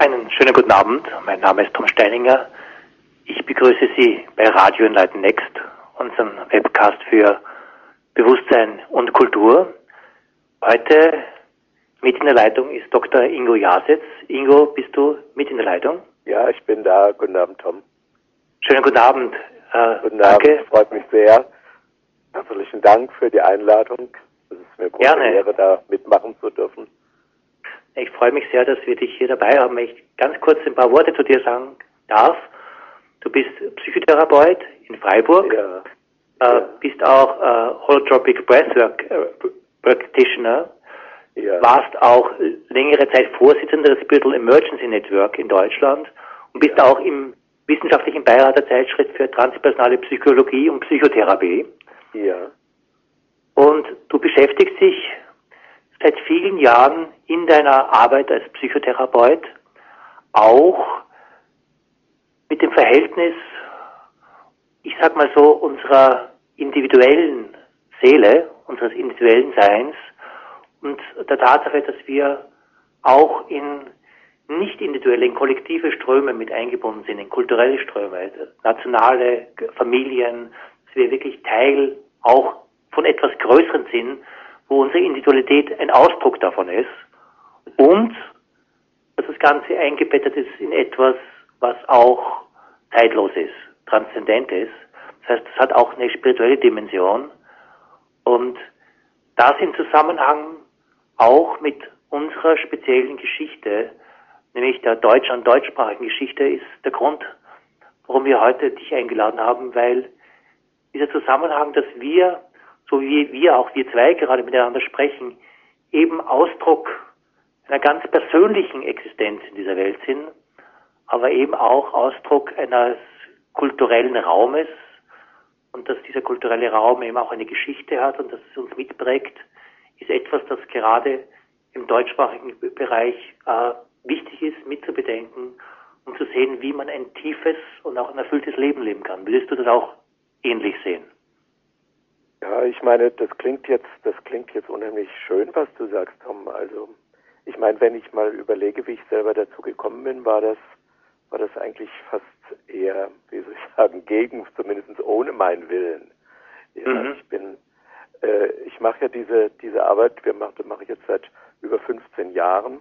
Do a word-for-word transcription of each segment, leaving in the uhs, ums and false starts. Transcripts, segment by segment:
Einen schönen guten Abend. Mein Name ist Tom Steininger. Ich begrüße Sie bei Radio Enlighten Next, unserem Webcast für Bewusstsein und Kultur. Heute mit in der Leitung ist Doktor Ingo Jasez. Ingo, bist du mit in der Leitung? Ja, ich bin da. Guten Abend, Tom. Schönen guten Abend. Äh, guten danke. Abend, freut mich sehr. Herzlichen Dank für die Einladung. Es ist mir große Ehre, da mitmachen zu dürfen. Ich freue mich sehr, dass wir dich hier dabei haben. Ich ganz kurz ein paar Worte zu dir sagen darf. Du bist Psychotherapeut in Freiburg, ja. Äh, ja. bist auch äh, Holotropic Breathwork äh, Practitioner, ja. warst auch längere Zeit Vorsitzender des Spiritual Emergency Network in Deutschland und bist ja. auch im wissenschaftlichen Beirat der Zeitschrift für transpersonale Psychologie und Psychotherapie. Ja. Und du beschäftigst dich seit vielen Jahren in deiner Arbeit als Psychotherapeut auch mit dem Verhältnis, ich sag mal so, unserer individuellen Seele, unseres individuellen Seins und der Tatsache, dass wir auch in nicht individuelle, in kollektive Ströme mit eingebunden sind, in kulturelle Ströme, nationale Familien, dass wir wirklich Teil auch von etwas Größeren sind, wo unsere Individualität ein Ausdruck davon ist und dass das Ganze eingebettet ist in etwas, was auch zeitlos ist, transzendent ist. Das heißt, es hat auch eine spirituelle Dimension und das im Zusammenhang auch mit unserer speziellen Geschichte, nämlich der deutschen und deutschsprachigen Geschichte, ist der Grund, warum wir heute dich eingeladen haben, weil dieser Zusammenhang, dass wir so wie wir, auch wir zwei gerade miteinander sprechen, eben Ausdruck einer ganz persönlichen Existenz in dieser Welt sind, aber eben auch Ausdruck eines kulturellen Raumes und dass dieser kulturelle Raum eben auch eine Geschichte hat und dass es uns mitprägt, ist etwas, das gerade im deutschsprachigen Bereich äh, wichtig ist, mitzubedenken, um zu sehen, wie man ein tiefes und auch ein erfülltes Leben leben kann. Willst du das auch ähnlich sehen? Ja, ich meine, das klingt jetzt, das klingt jetzt unheimlich schön, was du sagst, Tom. Also, ich meine, wenn ich mal überlege, wie ich selber dazu gekommen bin, war das, war das eigentlich fast eher, wie soll ich sagen, gegen, zumindest ohne meinen Willen. Ja, mhm. Ich bin, äh, ich mache ja diese, diese Arbeit, wir machen, mache ich jetzt seit über fünfzehn Jahren.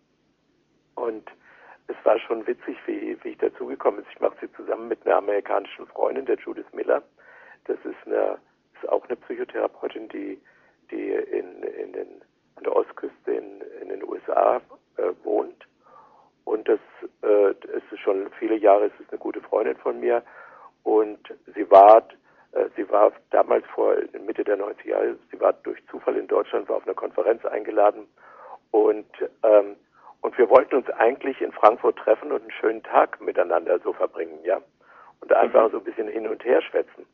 Und es war schon witzig, wie, wie ich dazu gekommen bin. Ich mache sie zusammen mit einer amerikanischen Freundin, der Judith Miller. Das ist eine ist auch eine Psychotherapeutin, die, die in, in den, an der Ostküste in, in den U S A äh, wohnt. Und das äh, ist schon viele Jahre, es ist eine gute Freundin von mir. Und sie war, äh, sie war damals vor Mitte der neunziger Jahre, sie war durch Zufall in Deutschland, war auf einer Konferenz eingeladen. Und, ähm, und wir wollten uns eigentlich in Frankfurt treffen und einen schönen Tag miteinander so verbringen, ja. Und einfach so ein bisschen hin und her schwätzen.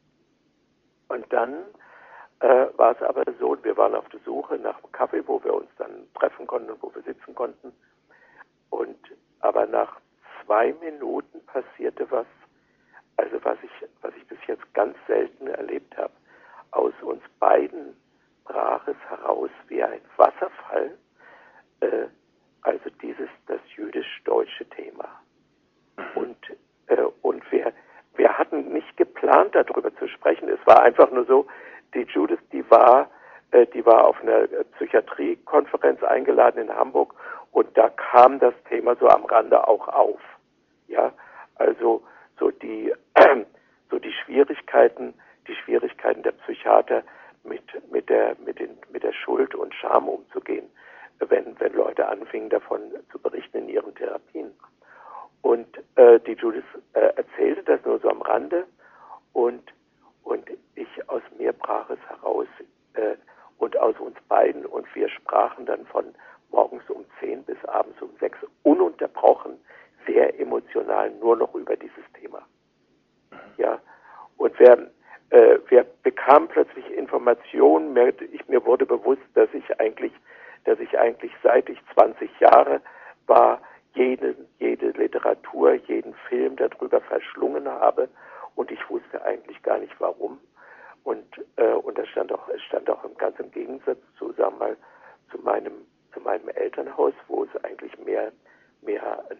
Und dann äh, war es aber so, wir waren auf der Suche nach einem Kaffee, wo wir uns dann treffen konnten und wo wir sitzen konnten. Und aber nach zwei Minuten passierte was, also was ich, was ich bis jetzt ganz selten erlebt habe. Aus uns beiden brach es heraus wie ein Wasserfall, äh, also dieses, das jüdisch-deutsche Thema. Und, äh, und wir Wir hatten nicht geplant, darüber zu sprechen. Es war einfach nur so, die Judith, die war, äh, die war auf einer Psychiatriekonferenz eingeladen in Hamburg und da kam das Thema so am Rande auch auf. Ja, also so die, äh, so die Schwierigkeiten, die Schwierigkeiten der Psychiater mit mit der mit den mit der Schuld und Scham umzugehen, wenn wenn Leute anfingen davon zu berichten in ihren Therapien. Und äh, die Judith äh, erzählte das nur so am Rande und, und ich, aus mir brach es heraus äh, und aus uns beiden und wir sprachen dann von morgens um zehn bis abends um sechs ununterbrochen, sehr emotional nur noch über dieses Thema. Ja, und wir, äh, wir bekamen plötzlich Informationen, mir, ich, mir wurde bewusst, dass ich eigentlich, dass ich eigentlich seit ich zwanzig Jahre war, Jede, jede Literatur, jeden Film darüber verschlungen habe und ich wusste eigentlich gar nicht warum. Und, äh, und das stand auch, es stand auch ganz im Gegensatz zu, sagen wir mal, zu meinem, zu meinem Elternhaus, wo es eigentlich mehr, mehr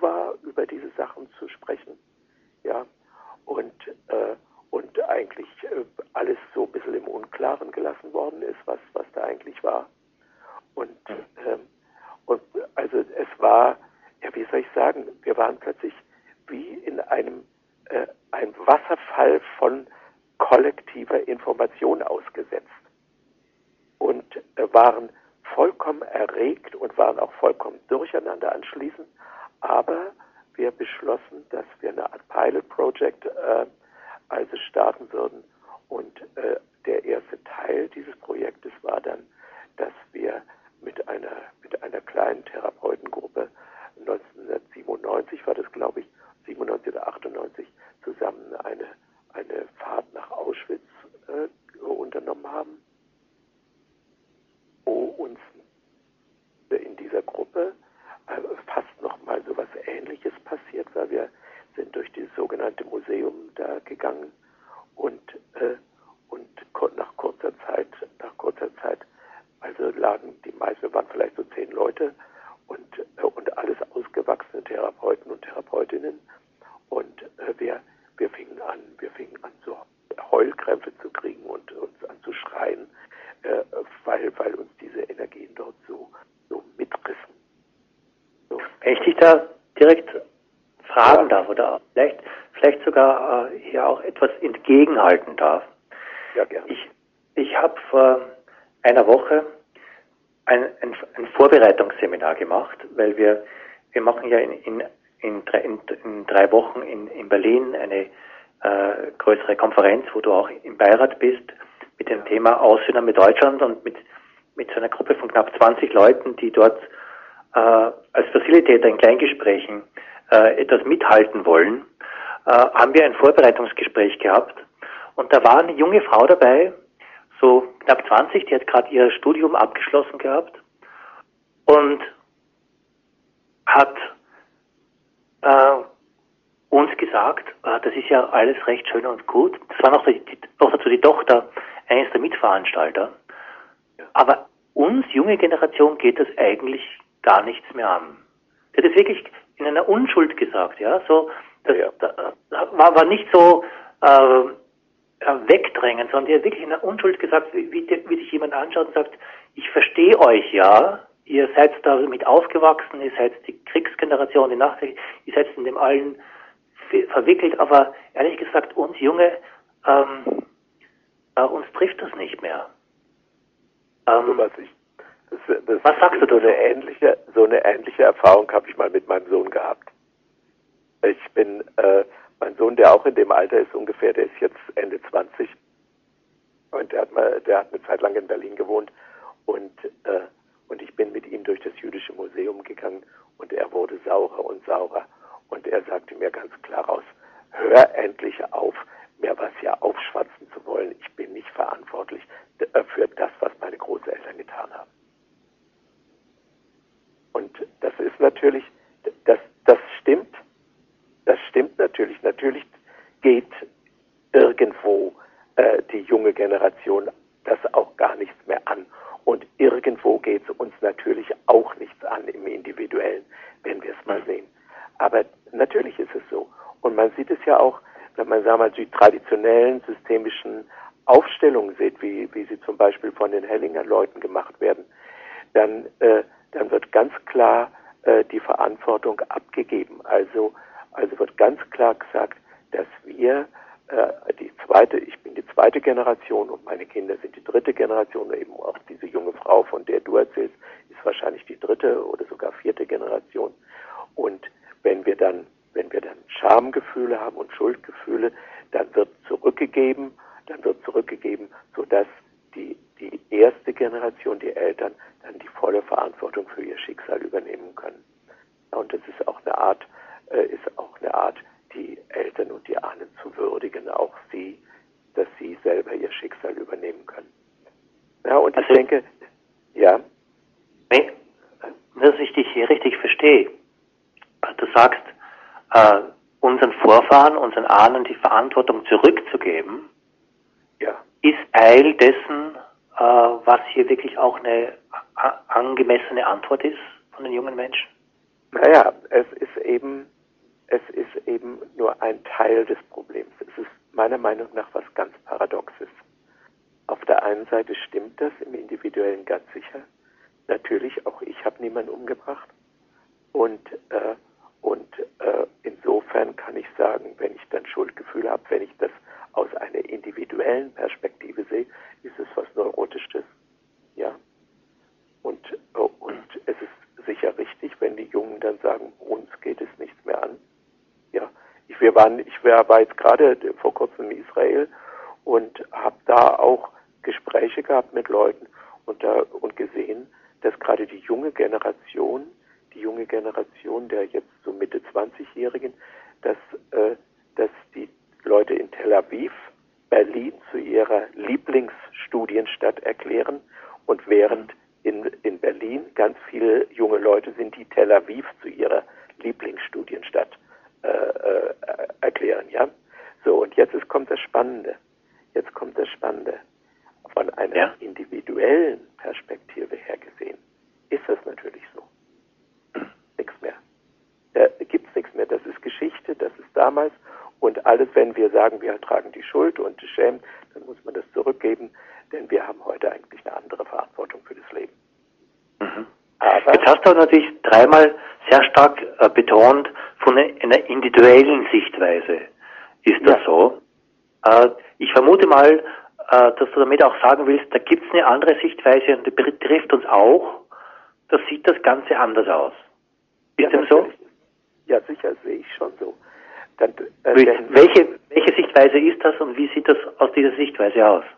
war, über diese Sachen zu sprechen. Ja, und, äh, und eigentlich äh, alles so ein bisschen im Unklaren gelassen worden ist, was, was da eigentlich war. Und, ähm, und also es war, ja, wie soll ich sagen, wir waren plötzlich wie in einem äh, ein Wasserfall von kollektiver Information ausgesetzt und äh, waren vollkommen erregt und waren auch vollkommen durcheinander anschließend, aber wir beschlossen, dass wir eine Art Pilot Project äh, also starten würden und äh, der erste Teil dieses Projektes war dann, dass wir mit einer mit einer kleinen Therapeutengruppe neunzehnhundertsiebenundneunzig war das, glaube ich, siebenundneunzig oder achtundneunzig zusammen eine eine Fahrt nach Auschwitz äh, unternommen haben, wo uns in dieser Gruppe äh, fast nochmal so was Ähnliches passiert, weil wir sind durch dieses sogenannte Museum da gegangen und äh, und nach kurzer Zeit, nach kurzer Zeit, also lagen die meisten, wir waren vielleicht so zehn Leute und äh, und alles ausgewachsene Therapeuten und Therapeutinnen und äh, wir wir fingen an, wir fingen an so Heulkrämpfe zu kriegen und uns an zu schreien, äh, weil weil uns diese Energien dort so so mitrissen. So. Wenn ich dich da direkt fragen darf oder vielleicht, vielleicht sogar äh, hier auch etwas entgegenhalten darf. Ja, gerne. Ich, ich habe vor einer Woche ein, ein, ein Vorbereitungsseminar gemacht, weil wir, wir machen ja in, in, in, drei, in, in drei Wochen in, in Berlin eine äh, größere Konferenz, wo du auch im Beirat bist, mit dem Thema Aussöhner mit Deutschland und mit, mit so einer Gruppe von knapp zwanzig Leuten, die dort äh, als Facilitator in Kleingesprächen äh, etwas mithalten wollen, äh, haben wir ein Vorbereitungsgespräch gehabt. Und da war eine junge Frau dabei, so knapp zwanzig, die hat gerade ihr Studium abgeschlossen gehabt und hat äh, uns gesagt, äh, das ist ja alles recht schön und gut. Das war noch, die, die, noch dazu die Tochter eines der Mitveranstalter. Aber uns, junge Generation, geht das eigentlich gar nichts mehr an. Sie hat es wirklich in einer Unschuld gesagt, ja, so, das, Ja. das war, war nicht so, äh, wegdrängen, sondern die hat wirklich in der Unschuld gesagt, wie, wie, wie sich jemand anschaut und sagt, ich verstehe euch ja, ihr seid damit aufgewachsen, ihr seid die Kriegsgeneration, die Nachkrieg, ihr seid in dem allen verwickelt, aber ehrlich gesagt, uns Junge, ähm, äh, uns trifft das nicht mehr. Ähm, so was ich, das, das was sagst du so dazu? eine ähnliche, so eine ähnliche Erfahrung habe ich mal mit meinem Sohn gehabt. Ich bin, äh, mein Sohn, der auch in dem Alter ist ungefähr, der ist jetzt Ende zwanzig und der hat mal, der hat eine Zeit lang in Berlin gewohnt und äh, und ich bin mit ihm durch das Jüdische Museum gegangen und er wurde saurer und saurer und er sagte mir ganz klar raus, hör endlich auf, mir was hier aufschwatzen zu wollen. Ich bin nicht verantwortlich für das, was meine Großeltern getan haben. Und das ist natürlich, das, das stimmt. Das stimmt natürlich. Natürlich geht irgendwo äh, die junge Generation das auch gar nichts mehr an. Und irgendwo geht es uns natürlich auch nichts an im Individuellen, wenn wir es mal sehen. Aber natürlich ist es so. Und man sieht es ja auch, wenn man sagen wir, die traditionellen systemischen Aufstellungen sieht, wie, wie sie zum Beispiel von den Hellinger Leuten gemacht werden, dann, äh, dann wird ganz klar äh, die Verantwortung abgegeben. Also Also wird ganz klar gesagt, dass wir äh, die zweite, ich bin die zweite Generation und meine Kinder sind die dritte Generation, eben auch diese junge Frau, von der du erzählst, ist wahrscheinlich die dritte oder sogar vierte Generation. Und wenn wir dann, wenn wir dann Schamgefühle haben und Schuldgefühle, dann wird zurückgegeben, dann wird zurückgegeben, sodass die, die erste Generation, die Eltern, dann die volle Verantwortung für ihr Schicksal übernehmen können. Und das ist auch eine Art, ist auch eine Art, die Eltern und die Ahnen zu würdigen, auch sie, dass sie selber ihr Schicksal übernehmen können. Ja, und also, ich denke, ja. Nee, dass ich dich hier richtig verstehe. Du sagst, äh, unseren Vorfahren, unseren Ahnen die Verantwortung zurückzugeben, ja. ist Teil dessen, äh, was hier wirklich auch eine a- angemessene Antwort ist von den jungen Menschen? Naja, es ist eben, es ist eben nur ein Teil des Problems. Es ist meiner Meinung nach was ganz Paradoxes. Auf der einen Seite stimmt das im Individuellen ganz sicher. Natürlich, auch ich habe niemanden umgebracht. Und, äh, und äh, insofern kann ich sagen, wenn ich dann Schuldgefühle habe, wenn ich das aus einer individuellen Perspektive sehe, ist es was Neurotisches. Ja. Und, äh, und es ist sicher richtig, wenn die Jungen dann sagen, uns geht es nichts mehr an. Ja. Ich, wir waren, ich war jetzt gerade vor kurzem in Israel und habe da auch Gespräche gehabt mit Leuten und, da, und gesehen, dass gerade die junge Generation, die junge Generation der jetzt so Mitte zwanzigjährigen, dass, äh, dass die Leute in Tel Aviv Berlin zu ihrer Lieblingsstudienstadt erklären und während in, in Berlin ganz viele junge Leute sind, die Tel Aviv zu ihrer Lieblingsstudienstadt äh, äh, erklären. Ja? So, und jetzt ist, kommt das Spannende. Jetzt kommt das Spannende. Von einer ja. individuellen Perspektive her gesehen ist das natürlich so. Nichts mehr. Da gibt es nichts mehr. Das ist Geschichte, das ist damals. Und alles, wenn wir sagen, wir tragen die Schuld und die Schämen, dann muss man das zurückgeben, denn wir haben heute eigentlich eine andere Verantwortung für das Leben. Mhm. Aber jetzt hast du natürlich dreimal sehr stark äh, betont von einer individuellen Sichtweise. Ist das ja. so? Äh, ich vermute mal, dass du damit auch sagen willst, da gibt es eine andere Sichtweise und die betrifft uns auch, da sieht das Ganze anders aus. Ist ja, dem so? Ja, sicher, sehe ich schon so. Dann, äh, welche, welche Sichtweise ist das und wie sieht das aus dieser Sichtweise aus?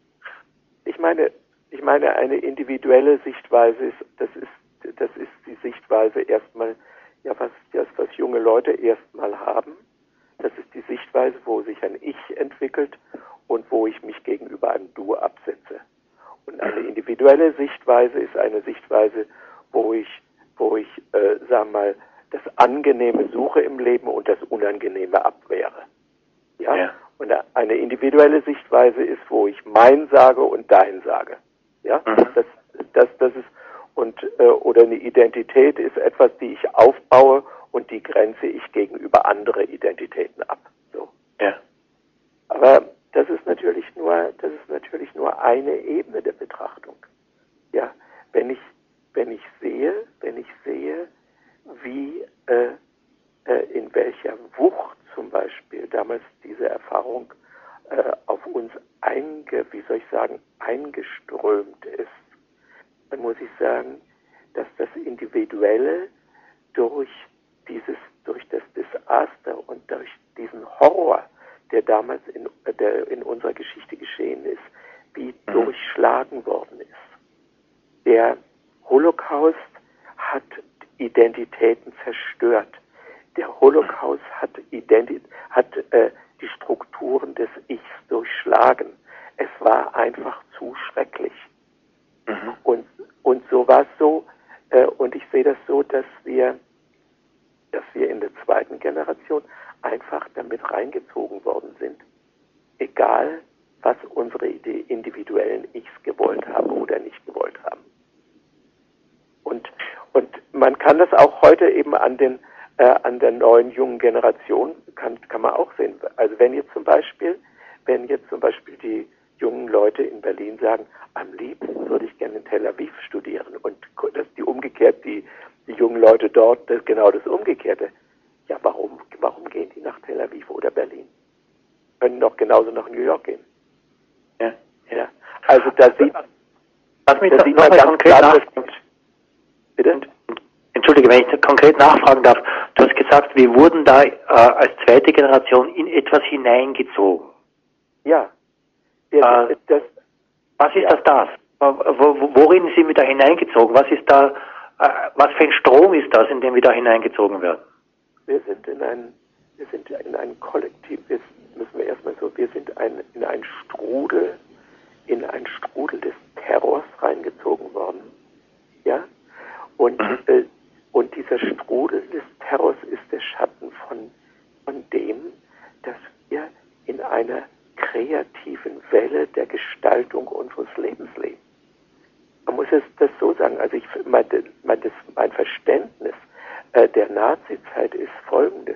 Ich meine, ich meine, eine individuelle Sichtweise ist, das ist, das ist die Sichtweise erstmal, ja, was, das, was junge Leute erstmal haben. Das ist die Sichtweise, wo sich ein Ich entwickelt und wo ich mich gegenüber einem Du absetze. Und eine individuelle Sichtweise ist eine Sichtweise, wo ich, wo ich, äh, sagen wir mal, das Angenehme suche im Leben und das Unangenehme abwehre. Ja? ja. Und eine individuelle Sichtweise ist, wo ich mein sage und dein sage. Ja? Mhm. Das, das, das ist, und, äh, oder eine Identität ist etwas, die ich aufbaue und die grenze ich gegenüber andere Identitäten ab. So. Ja. Aber das ist natürlich nur, das ist natürlich nur eine Ebene der Betrachtung. Ja, wenn ich, wenn ich sehe, wenn ich sehe, wie, äh, äh, in welcher Wucht zum Beispiel damals diese Erfahrung äh, auf uns einge, wie soll ich sagen, eingeströmt ist, dann muss ich sagen, dass das Individuelle durch dieses, durch das Desaster und durch diesen Horror, der damals in, der in unserer Geschichte geschehen ist, wie mhm. durchschlagen worden ist. Der Holocaust hat Identitäten zerstört. Der Holocaust hat, Identi- hat äh, die Strukturen des Ichs durchschlagen. Es war einfach zu schrecklich. Mhm. Und, und so war es so, äh, und ich sehe das so, dass wir, dass wir in der zweiten Generation einfach damit reingezogen worden sind. Egal, was unsere individuellen Ichs gewollt haben oder nicht gewollt haben. Und, und man kann das auch heute eben an den, äh, an der neuen jungen Generation, kann, kann man auch sehen. Also wenn jetzt zum Beispiel, wenn jetzt zum Beispiel die jungen Leute in Berlin sagen, am liebsten würde ich gerne in Tel Aviv studieren und das die umgekehrt, die, die jungen Leute dort, das genau das Umgekehrte. Ja, warum, warum gehen die nach Tel Aviv oder Berlin? Können doch genauso nach New York gehen. Ja, ja. Also da sieht man, was mich da sieht man ganz klar, dass, bitte? Entschuldige, wenn ich konkret nachfragen darf. Du hast gesagt, wir wurden da äh, als zweite Generation in etwas hineingezogen. Ja. Der, äh, das, was ist ja. das das? Worin sind wir da hineingezogen? Was ist da, äh, was für ein Strom ist das, in dem wir da hineingezogen werden? Wir sind in ein, wir sind in ein Kollektiv, wir müssen wir erstmal so, wir sind ein, in einen Strudel, in einen Strudel des Terrors reingezogen worden. Ja? Und, mhm. äh, und dieser Strudel des Terrors ist der Schatten von, von dem, dass wir in einer kreativen Welle der Gestaltung unseres Lebens leben. Man muss es das so sagen, also ich, mein, mein, das, mein Verständnis äh, der Nazis Nazizeit ist Folgendes.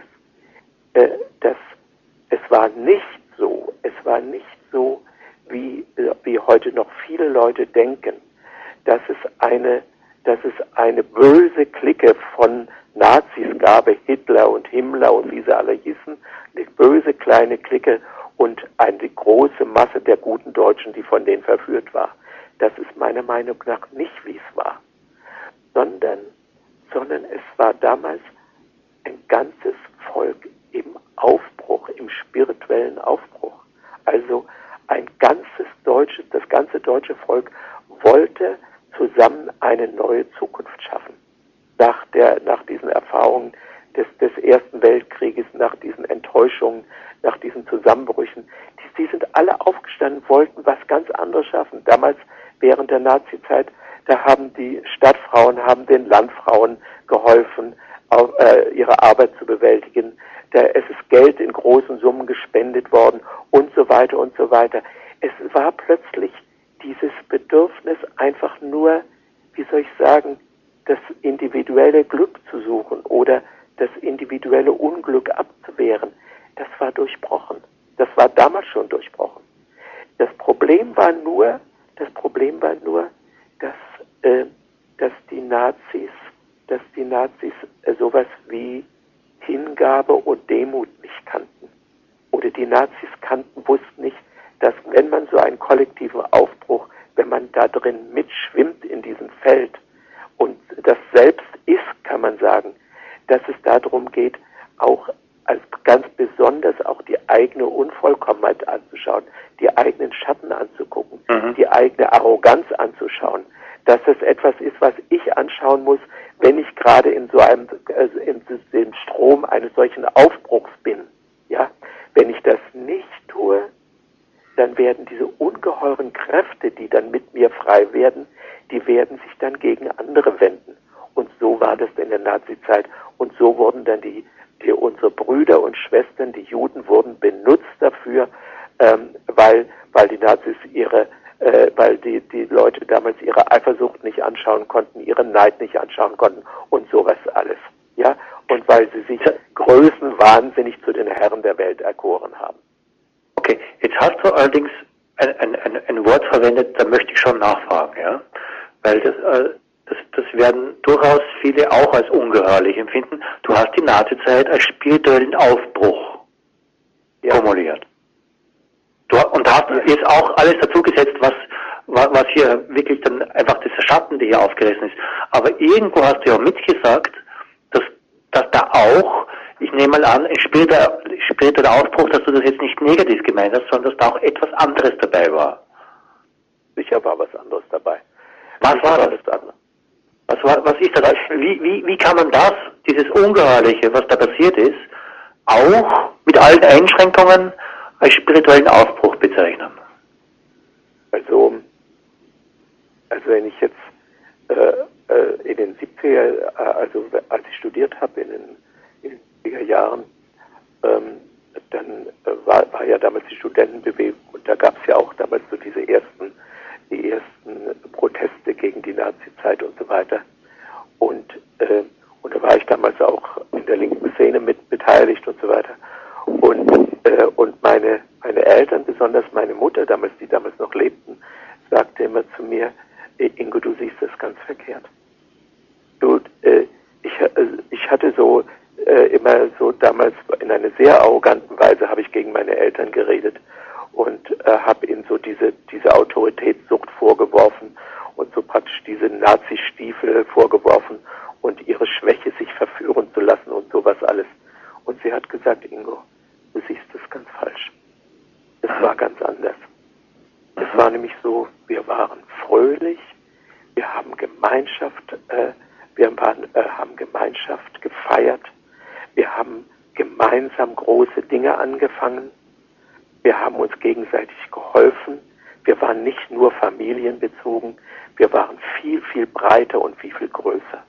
Äh, dass es war nicht so, es war nicht so, wie, wie heute noch viele Leute denken, dass es eine, dass es eine böse Clique von Nazis gab, Hitler und Himmler und wie sie alle hießen, eine böse kleine Clique und eine große Masse der guten Deutschen, die von denen verführt war. Das ist meiner Meinung nach nicht, wie es war, sondern, sondern es war damals ein ganzes Volk im Aufbruch, im spirituellen Aufbruch. Also ein ganzes deutsches, das ganze deutsche Volk wollte zusammen eine neue Zukunft schaffen. Nach der, nach diesen Erfahrungen des, des Ersten Weltkrieges, nach diesen Enttäuschungen, nach diesen Zusammenbrüchen, die, die sind alle aufgestanden, wollten was ganz anderes schaffen. Damals, während der Nazizeit, da haben die Stadtfrauen, haben den Landfrauen geholfen, auf, äh, ihre Arbeit zu bewältigen. Da, es ist Geld in großen Summen gespendet worden und so weiter und so weiter. Es war plötzlich dieses Bedürfnis, einfach nur, wie soll ich sagen, das individuelle Glück zu suchen oder das individuelle Unglück abzuwehren. Das war durchbrochen. Das war damals schon durchbrochen. Das Problem war nur, das Problem war nur, dass, äh, dass die Nazis, dass die Nazis äh, sowas wie Hingabe und Demut nicht kannten. Oder die Nazis kannten, wussten nicht, dass wenn man so einen kollektiven Aufbruch, wenn man da drin mitschwimmt in diesem Feld und das selbst ist, kann man sagen, dass es darum geht, auch als ganz besonders auch die eigene Unvollkommenheit anzuschauen, die eigenen Schatten anzugucken, mhm. die eigene Arroganz anzuschauen, dass es etwas ist, was ich anschauen muss, wenn ich gerade in so einem, also in dem Strom eines solchen Aufbruchs bin. Ja, wenn ich das nicht tue, dann werden diese ungeheuren Kräfte, die dann mit mir frei werden, die werden sich dann gegen andere wenden. Und so war das in der Nazizeit. Und so wurden dann die, die unsere Brüder und Schwestern, die Juden, wurden benutzt dafür, ähm, weil, weil die Nazis ihre, äh, weil die, die Leute damals ihre Eifersucht nicht anschauen konnten, ihren Neid nicht anschauen konnten und sowas alles. Ja, und weil sie sich größenwahnsinnig zu den Herren der Welt erkoren haben. Okay, jetzt hast du allerdings ein, ein, ein, ein Wort verwendet, da möchte ich schon nachfragen, ja, weil das, äh, das, das werden durchaus viele auch als ungeheuerlich empfinden. Du hast die Nazizeit als spirituellen Aufbruch ja. formuliert. Du, und hast jetzt auch alles dazu gesetzt, was, was hier wirklich dann einfach dieser Schatten, der hier aufgerissen ist. Aber irgendwo hast du ja mitgesagt, dass, dass da auch, ich nehme mal an, ein spiritueller, spiritueller Aufbruch, dass du das jetzt nicht negativ gemeint hast, sondern dass da auch etwas anderes dabei war. Sicher war was anderes dabei. Was war das? Was, war, was ist das? Wie, wie, wie kann man das, dieses Ungeheuerliche, was da passiert ist, auch mit allen Einschränkungen als spirituellen Aufbruch bezeichnen? Also, also wenn ich jetzt äh, äh, in den siebziger, äh, also als ich studiert habe in den, in den siebziger Jahren, ähm, dann äh, war, war ja damals die Studentenbewegung und da gab es ja auch damals so diese ersten, die ersten Proteste gegen die Nazizeit und so weiter. Und, äh, und da war ich damals auch in der linken Szene mit beteiligt und so weiter. Und, äh, und meine, meine Eltern, besonders meine Mutter damals, die damals noch lebten, sagte immer zu mir, Ingo, du siehst das ganz verkehrt. Du, äh, ich, äh, ich hatte so äh, immer so damals in einer sehr arroganten Weise habe ich gegen meine Eltern geredet und äh, habe ihnen so diese, diese Autoritätssucht vorgeworfen und so praktisch diese Nazi-Stiefel vorgeworfen und ihre Schwäche, sich verführen zu lassen und sowas alles. Und sie hat gesagt, Ingo, du siehst das ganz falsch. Es war ganz anders. Es war nämlich so, wir waren fröhlich, wir haben Gemeinschaft, äh, wir waren, äh, haben Gemeinschaft gefeiert, wir haben gemeinsam große Dinge angefangen, wir haben uns gegenseitig geholfen, wir waren nicht nur familienbezogen, wir waren viel, viel breiter und viel, viel größer.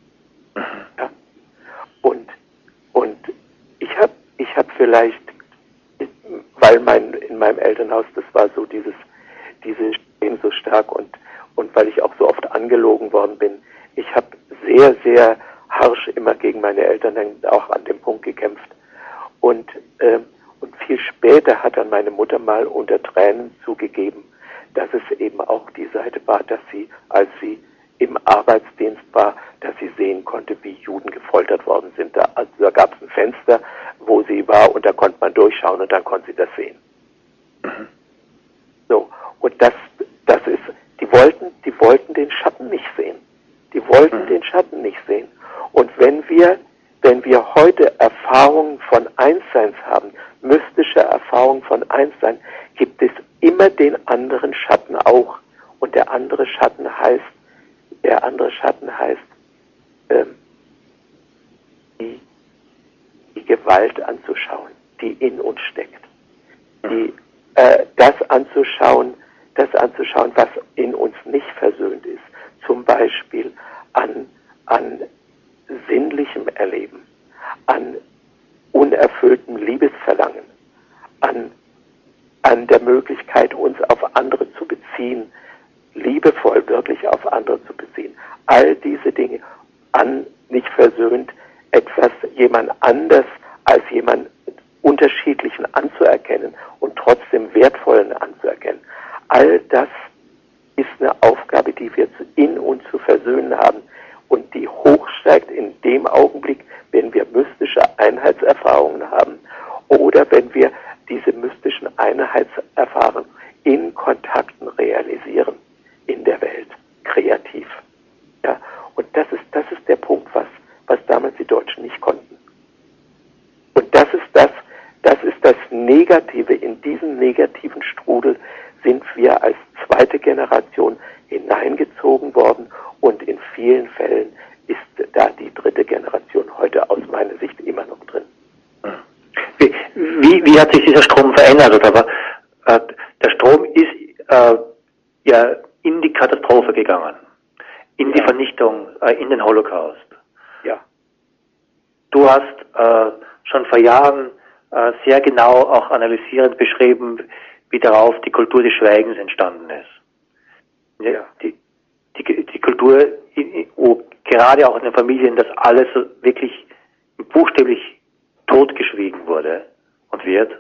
Ja? Und, und ich habe ich hab vielleicht, weil mein, in meinem Elternhaus, das war so dieses, dieses System so stark und, und weil ich auch so oft angelogen worden bin, ich habe sehr, sehr harsch immer gegen meine Eltern dann auch an dem Punkt gekämpft. Und, äh, und viel später hat dann meine Mutter mal unter Tränen zugegeben, dass es eben auch die Seite war, dass sie, als sie im Arbeitsdienst war, dass sie sehen konnte, wie Juden gefoltert worden sind. Da, also da gab es ein Fenster, wo sie war, und da konnte man durchschauen und dann konnte sie das sehen. Mhm. So, und das, das ist, die wollten, die wollten den Schatten nicht sehen. Die wollten mhm. den Schatten nicht sehen. Und wenn wir, wenn wir heute Erfahrungen von Einsseins haben, mystische Erfahrungen von Einssein, gibt es immer den anderen Schatten auch. Und der andere Schatten heißt, der andere Schatten heißt, ähm, die, die Gewalt anzuschauen, die in uns steckt. Die, äh, das anzuschauen, das anzuschauen, was in uns nicht versöhnt ist. Zum Beispiel an, an sinnlichem Erleben, an unerfülltem Liebesverlangen, an, an der Möglichkeit, uns auf andere zu beziehen, liebevoll wirklich auf andere zu beziehen. All diese Dinge, an nicht versöhnt, etwas jemand anders als jemand Unterschiedlichen anzuerkennen und trotzdem Wertvollen anzuerkennen. All das ist eine Aufgabe, die wir in uns zu versöhnen haben und die hochsteigt in dem Augenblick, wenn wir mystische Einheitserfahrungen haben oder wenn wir diese mystischen Einheitserfahrungen in Kontakten realisieren in der Welt, kreativ. Ja, und das ist, das ist der Punkt, was, was damals die Deutschen nicht konnten. Und das ist das, das ist das Negative. In diesen negativen Strudel sind wir als zweite Generation hineingezogen worden und in vielen Fällen ist da die dritte Generation heute aus meiner Sicht immer noch drin. Wie, wie, wie hat sich dieser Strom verändert? Aber äh, der Strom ist äh, ja in die Katastrophe gegangen, in ja. die Vernichtung, äh, in den Holocaust. Ja. Du hast äh, schon vor Jahren äh, sehr genau auch analysierend beschrieben, wie darauf die Kultur des Schweigens entstanden ist. Ja. Die, die, die Kultur, wo gerade auch in den Familien, dass alles wirklich buchstäblich totgeschwiegen wurde und wird.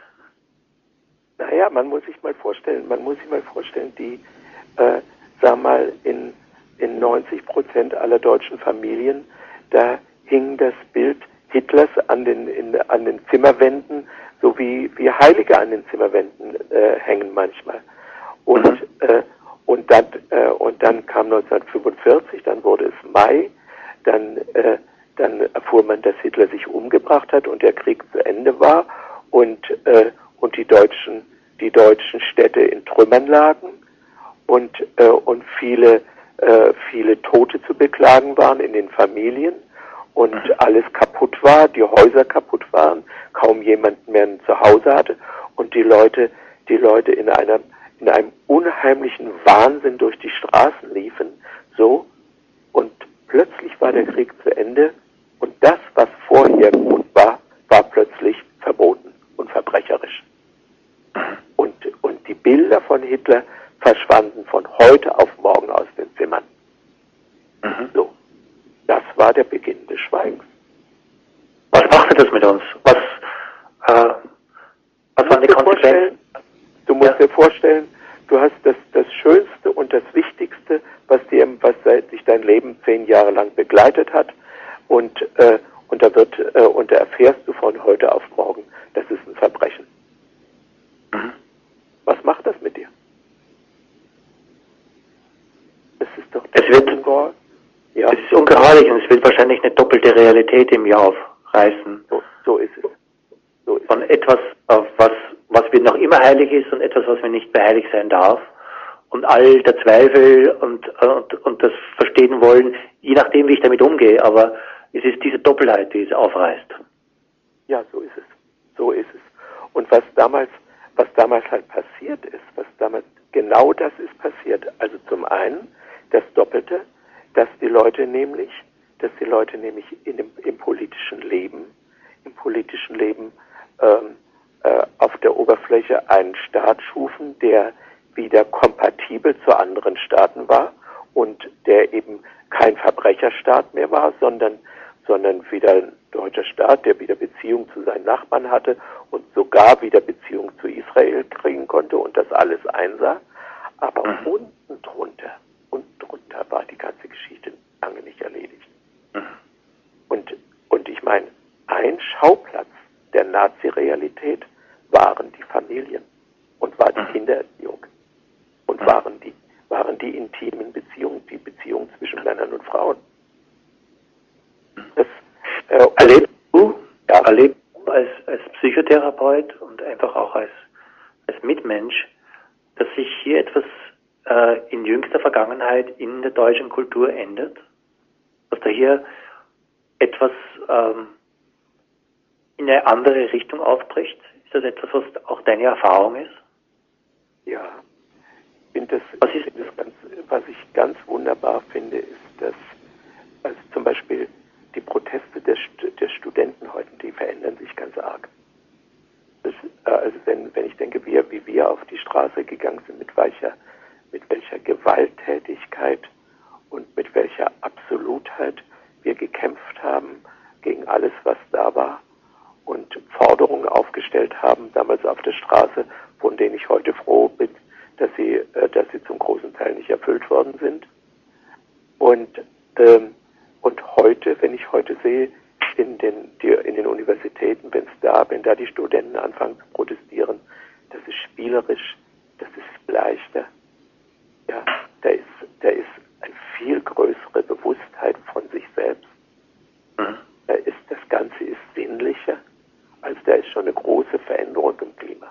Naja, man muss sich mal vorstellen, man muss sich mal vorstellen, die, äh, sag mal, in, in neunzig Prozent aller deutschen Familien, da hing das Bild Hitlers an den, in, an den Zimmerwänden, so wie, wie Heilige an den Zimmerwänden äh, hängen manchmal. Und, mhm. äh, und, dann, äh, und dann kam neunzehnhundertfünfundvierzig, dann wurde es Mai, dann, äh, dann erfuhr man, dass Hitler sich umgebracht hat und der Krieg zu Ende war und, äh, und die deutschen, die deutschen Städte in Trümmern lagen und, äh, und viele, äh, viele Tote zu beklagen waren in den Familien. Und alles kaputt war, die Häuser kaputt waren, kaum jemand mehr ein Zuhause hatte und die Leute, die Leute in einer, in einem unheimlichen Wahnsinn durch die Straßen liefen, so, und plötzlich war der Krieg zu Ende und das, was vorher gut war, war plötzlich verboten und verbrecherisch. Und, und die Bilder von Hitler verschwanden von heute auf morgen aus den Zimmern. Mhm. So. Das war der Beginn des Schweigens. Was machte das mit uns? Was, äh, was waren die Konsequenzen? Du musst ja. dir vorstellen, du hast das, das Schönste und das Wichtigste, was dir, was seit sich dein Leben zehn Jahre lang begleitet hat, und äh, und da wird äh, und da erfährst du von heute auf morgen, das ist ein Verbrechen. Mhm. Was macht das mit dir? Das ist doch es wird Ungeheuer. Ja. Es ist ungeheuerlich und es wird wahrscheinlich eine doppelte Realität im Jahr aufreißen. So, so ist es. So ist Von etwas, was, was wir noch immer heilig ist und etwas, was mir nicht mehr heilig sein darf. Und all der Zweifel und, und, und das Verstehen wollen, je nachdem, wie ich damit umgehe. Aber es ist diese Doppelheit, die es aufreißt. Ja, so ist es. So ist es. Und was damals, was damals halt passiert ist, was damals, genau das ist passiert. Also zum einen das Doppelte, dass die Leute nämlich, dass die Leute nämlich in dem, im politischen Leben, im politischen Leben ähm, äh, auf der Oberfläche einen Staat schufen, der wieder kompatibel zu anderen Staaten war und der eben kein Verbrecherstaat mehr war, sondern sondern wieder ein deutscher Staat, der wieder Beziehung zu seinen Nachbarn hatte und sogar wieder Beziehung zu Israel kriegen konnte und das alles einsah. Aber Mhm. unten drunter, unten drunter war die ganze Geschichte lange nicht erledigt. Mhm. Und, und ich meine, ein Schauplatz der Nazi-Realität waren die Familien und war die Mhm. Kindererziehung und Mhm. waren die, waren die intimen Beziehungen, die Beziehungen zwischen Männern und Frauen. Das, äh, Erlebst du, ja. erlebst du als, als Psychotherapeut und einfach auch als, als Mitmensch, dass sich hier etwas äh, in jüngster Vergangenheit in der deutschen Kultur ändert? Dass da hier etwas ähm, in eine andere Richtung aufbricht? Ist das etwas, was auch deine Erfahrung ist? Ja, ich finde das, Was ich ist finde das ganz, was ich ganz wunderbar finde, ist, dass also zum Beispiel die Proteste der, der Studenten heute, die verändern sich ganz arg. Das, also wenn, wenn ich denke, wie, wie wir auf die Straße gegangen sind, mit welcher, mit welcher Gewalttätigkeit und mit welcher Absolutheit wir gekämpft haben gegen alles, was da war und Forderungen aufgestellt haben, damals auf der Straße, von denen ich heute froh bin, dass sie, äh, dass sie zum großen Teil nicht erfüllt worden sind. Und, ähm, und heute, wenn ich heute sehe, in den, die, in den Universitäten, wenn es da, wenn da die Studenten anfangen zu protestieren, das ist spielerisch, das ist leichter. Ja, da ist, da ist eine viel größere Bewusstheit von sich selbst. Mhm. Da ist, das Ganze ist sinnlicher, als da ist schon eine große Veränderung im Klima.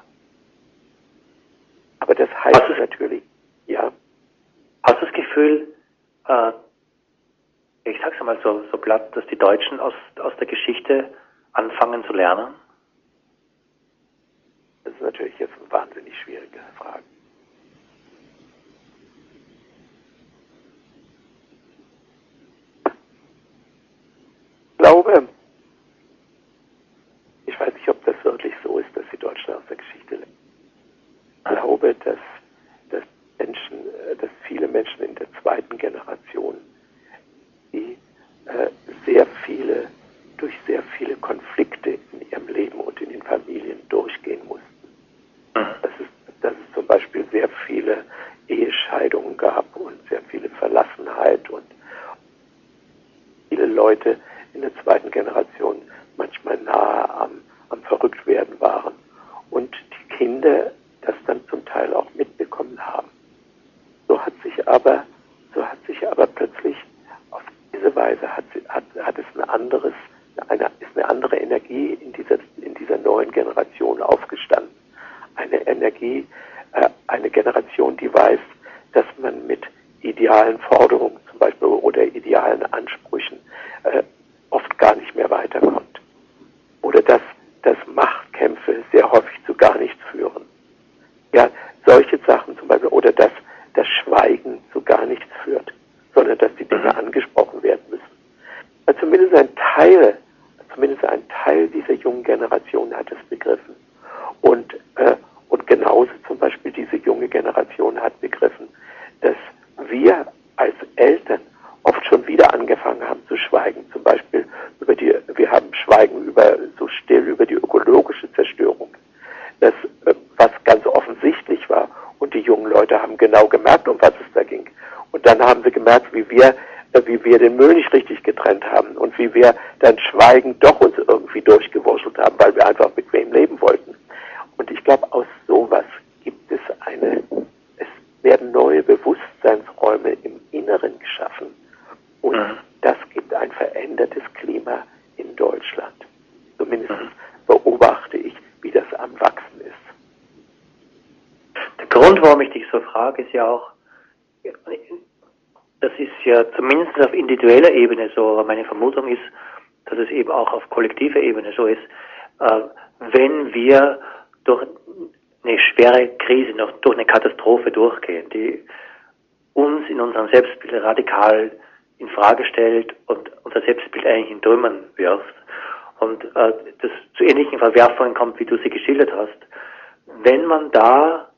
Aber das heißt Also, natürlich, ja. Hast du das Gefühl, äh, ich sag's einmal so, so platt, dass die Deutschen aus, aus der Geschichte anfangen zu lernen? Das ist natürlich jetzt eine wahnsinnig schwierige Frage. Ich glaube, ich weiß nicht, ob das wirklich so ist, dass die Deutschen aus der Geschichte lernen. Ich glaube, dass, dass Menschen, dass viele Menschen in der zweiten Generation, die äh, sehr viele, durch sehr viele Konflikte in ihrem Leben und in den Familien durchgehen mussten. Dass es, dass es zum Beispiel sehr viele Ehescheidungen gab und sehr viele Verlassenheit und viele Leute in der zweiten Generation manchmal nahe am, am Verrücktwerden waren und die Kinder das dann zum Teil auch mitbekommen haben. So hat sich aber, so hat sich aber plötzlich auf diese Weise hat, hat, hat es ein anderes, eine, ist eine andere Energie in dieser, in dieser neuen Generation aufgestanden. Eine Energie, äh, eine Generation, die weiß, dass man mit idealen Forderungen zum Beispiel oder idealen Ansprüchen äh, oft gar nicht mehr weiterkommt. Oder dass, dass Machtkämpfe sehr häufig zu gar nichts führen. Ja, solche Sachen zum Beispiel, oder dass das Schweigen zu gar nichts führt, sondern dass die Dinge angesprochen werden müssen. Also zumindest ein Teil, zumindest ein Teil dieser jungen Generation hat es begriffen. Und, äh, und genauso zum Beispiel diese junge Generation hat begriffen, dass wir als Eltern oft schon wieder angefangen haben zu schweigen. Zum Beispiel über die, wir haben Schweigen über, so still über die ökologische Zerstörung. Das, äh, was ganz offensichtlich war. Und die jungen Leute haben genau gemerkt, um was es da ging. Und dann haben sie gemerkt, wie wir, äh, wie wir den Müll nicht richtig getrennt haben und wie wir dann schweigend doch uns irgendwie durchgewurschtelt haben, weil wir einfach bequem leben wollten. Und ich glaube, aus sowas gibt es eine, es werden neue Bewusstseinsräume im Inneren geschaffen. Und Mhm. das gibt ein verändertes Klima in Deutschland. Zumindest beobachte ich, wie das am Wachsen ist. Der Grund, warum ich dich so frage, ist ja auch, das ist ja zumindest auf individueller Ebene so, aber meine Vermutung ist, dass es eben auch auf kollektiver Ebene so ist, äh, wenn wir durch eine schwere Krise, noch durch eine Katastrophe durchgehen, die uns in unserem Selbstbild radikal in Frage stellt und unser Selbstbild eigentlich in Trümmern wirft und äh, das zu ähnlichen Verwerfungen kommt, wie du sie geschildert hast. Wenn man da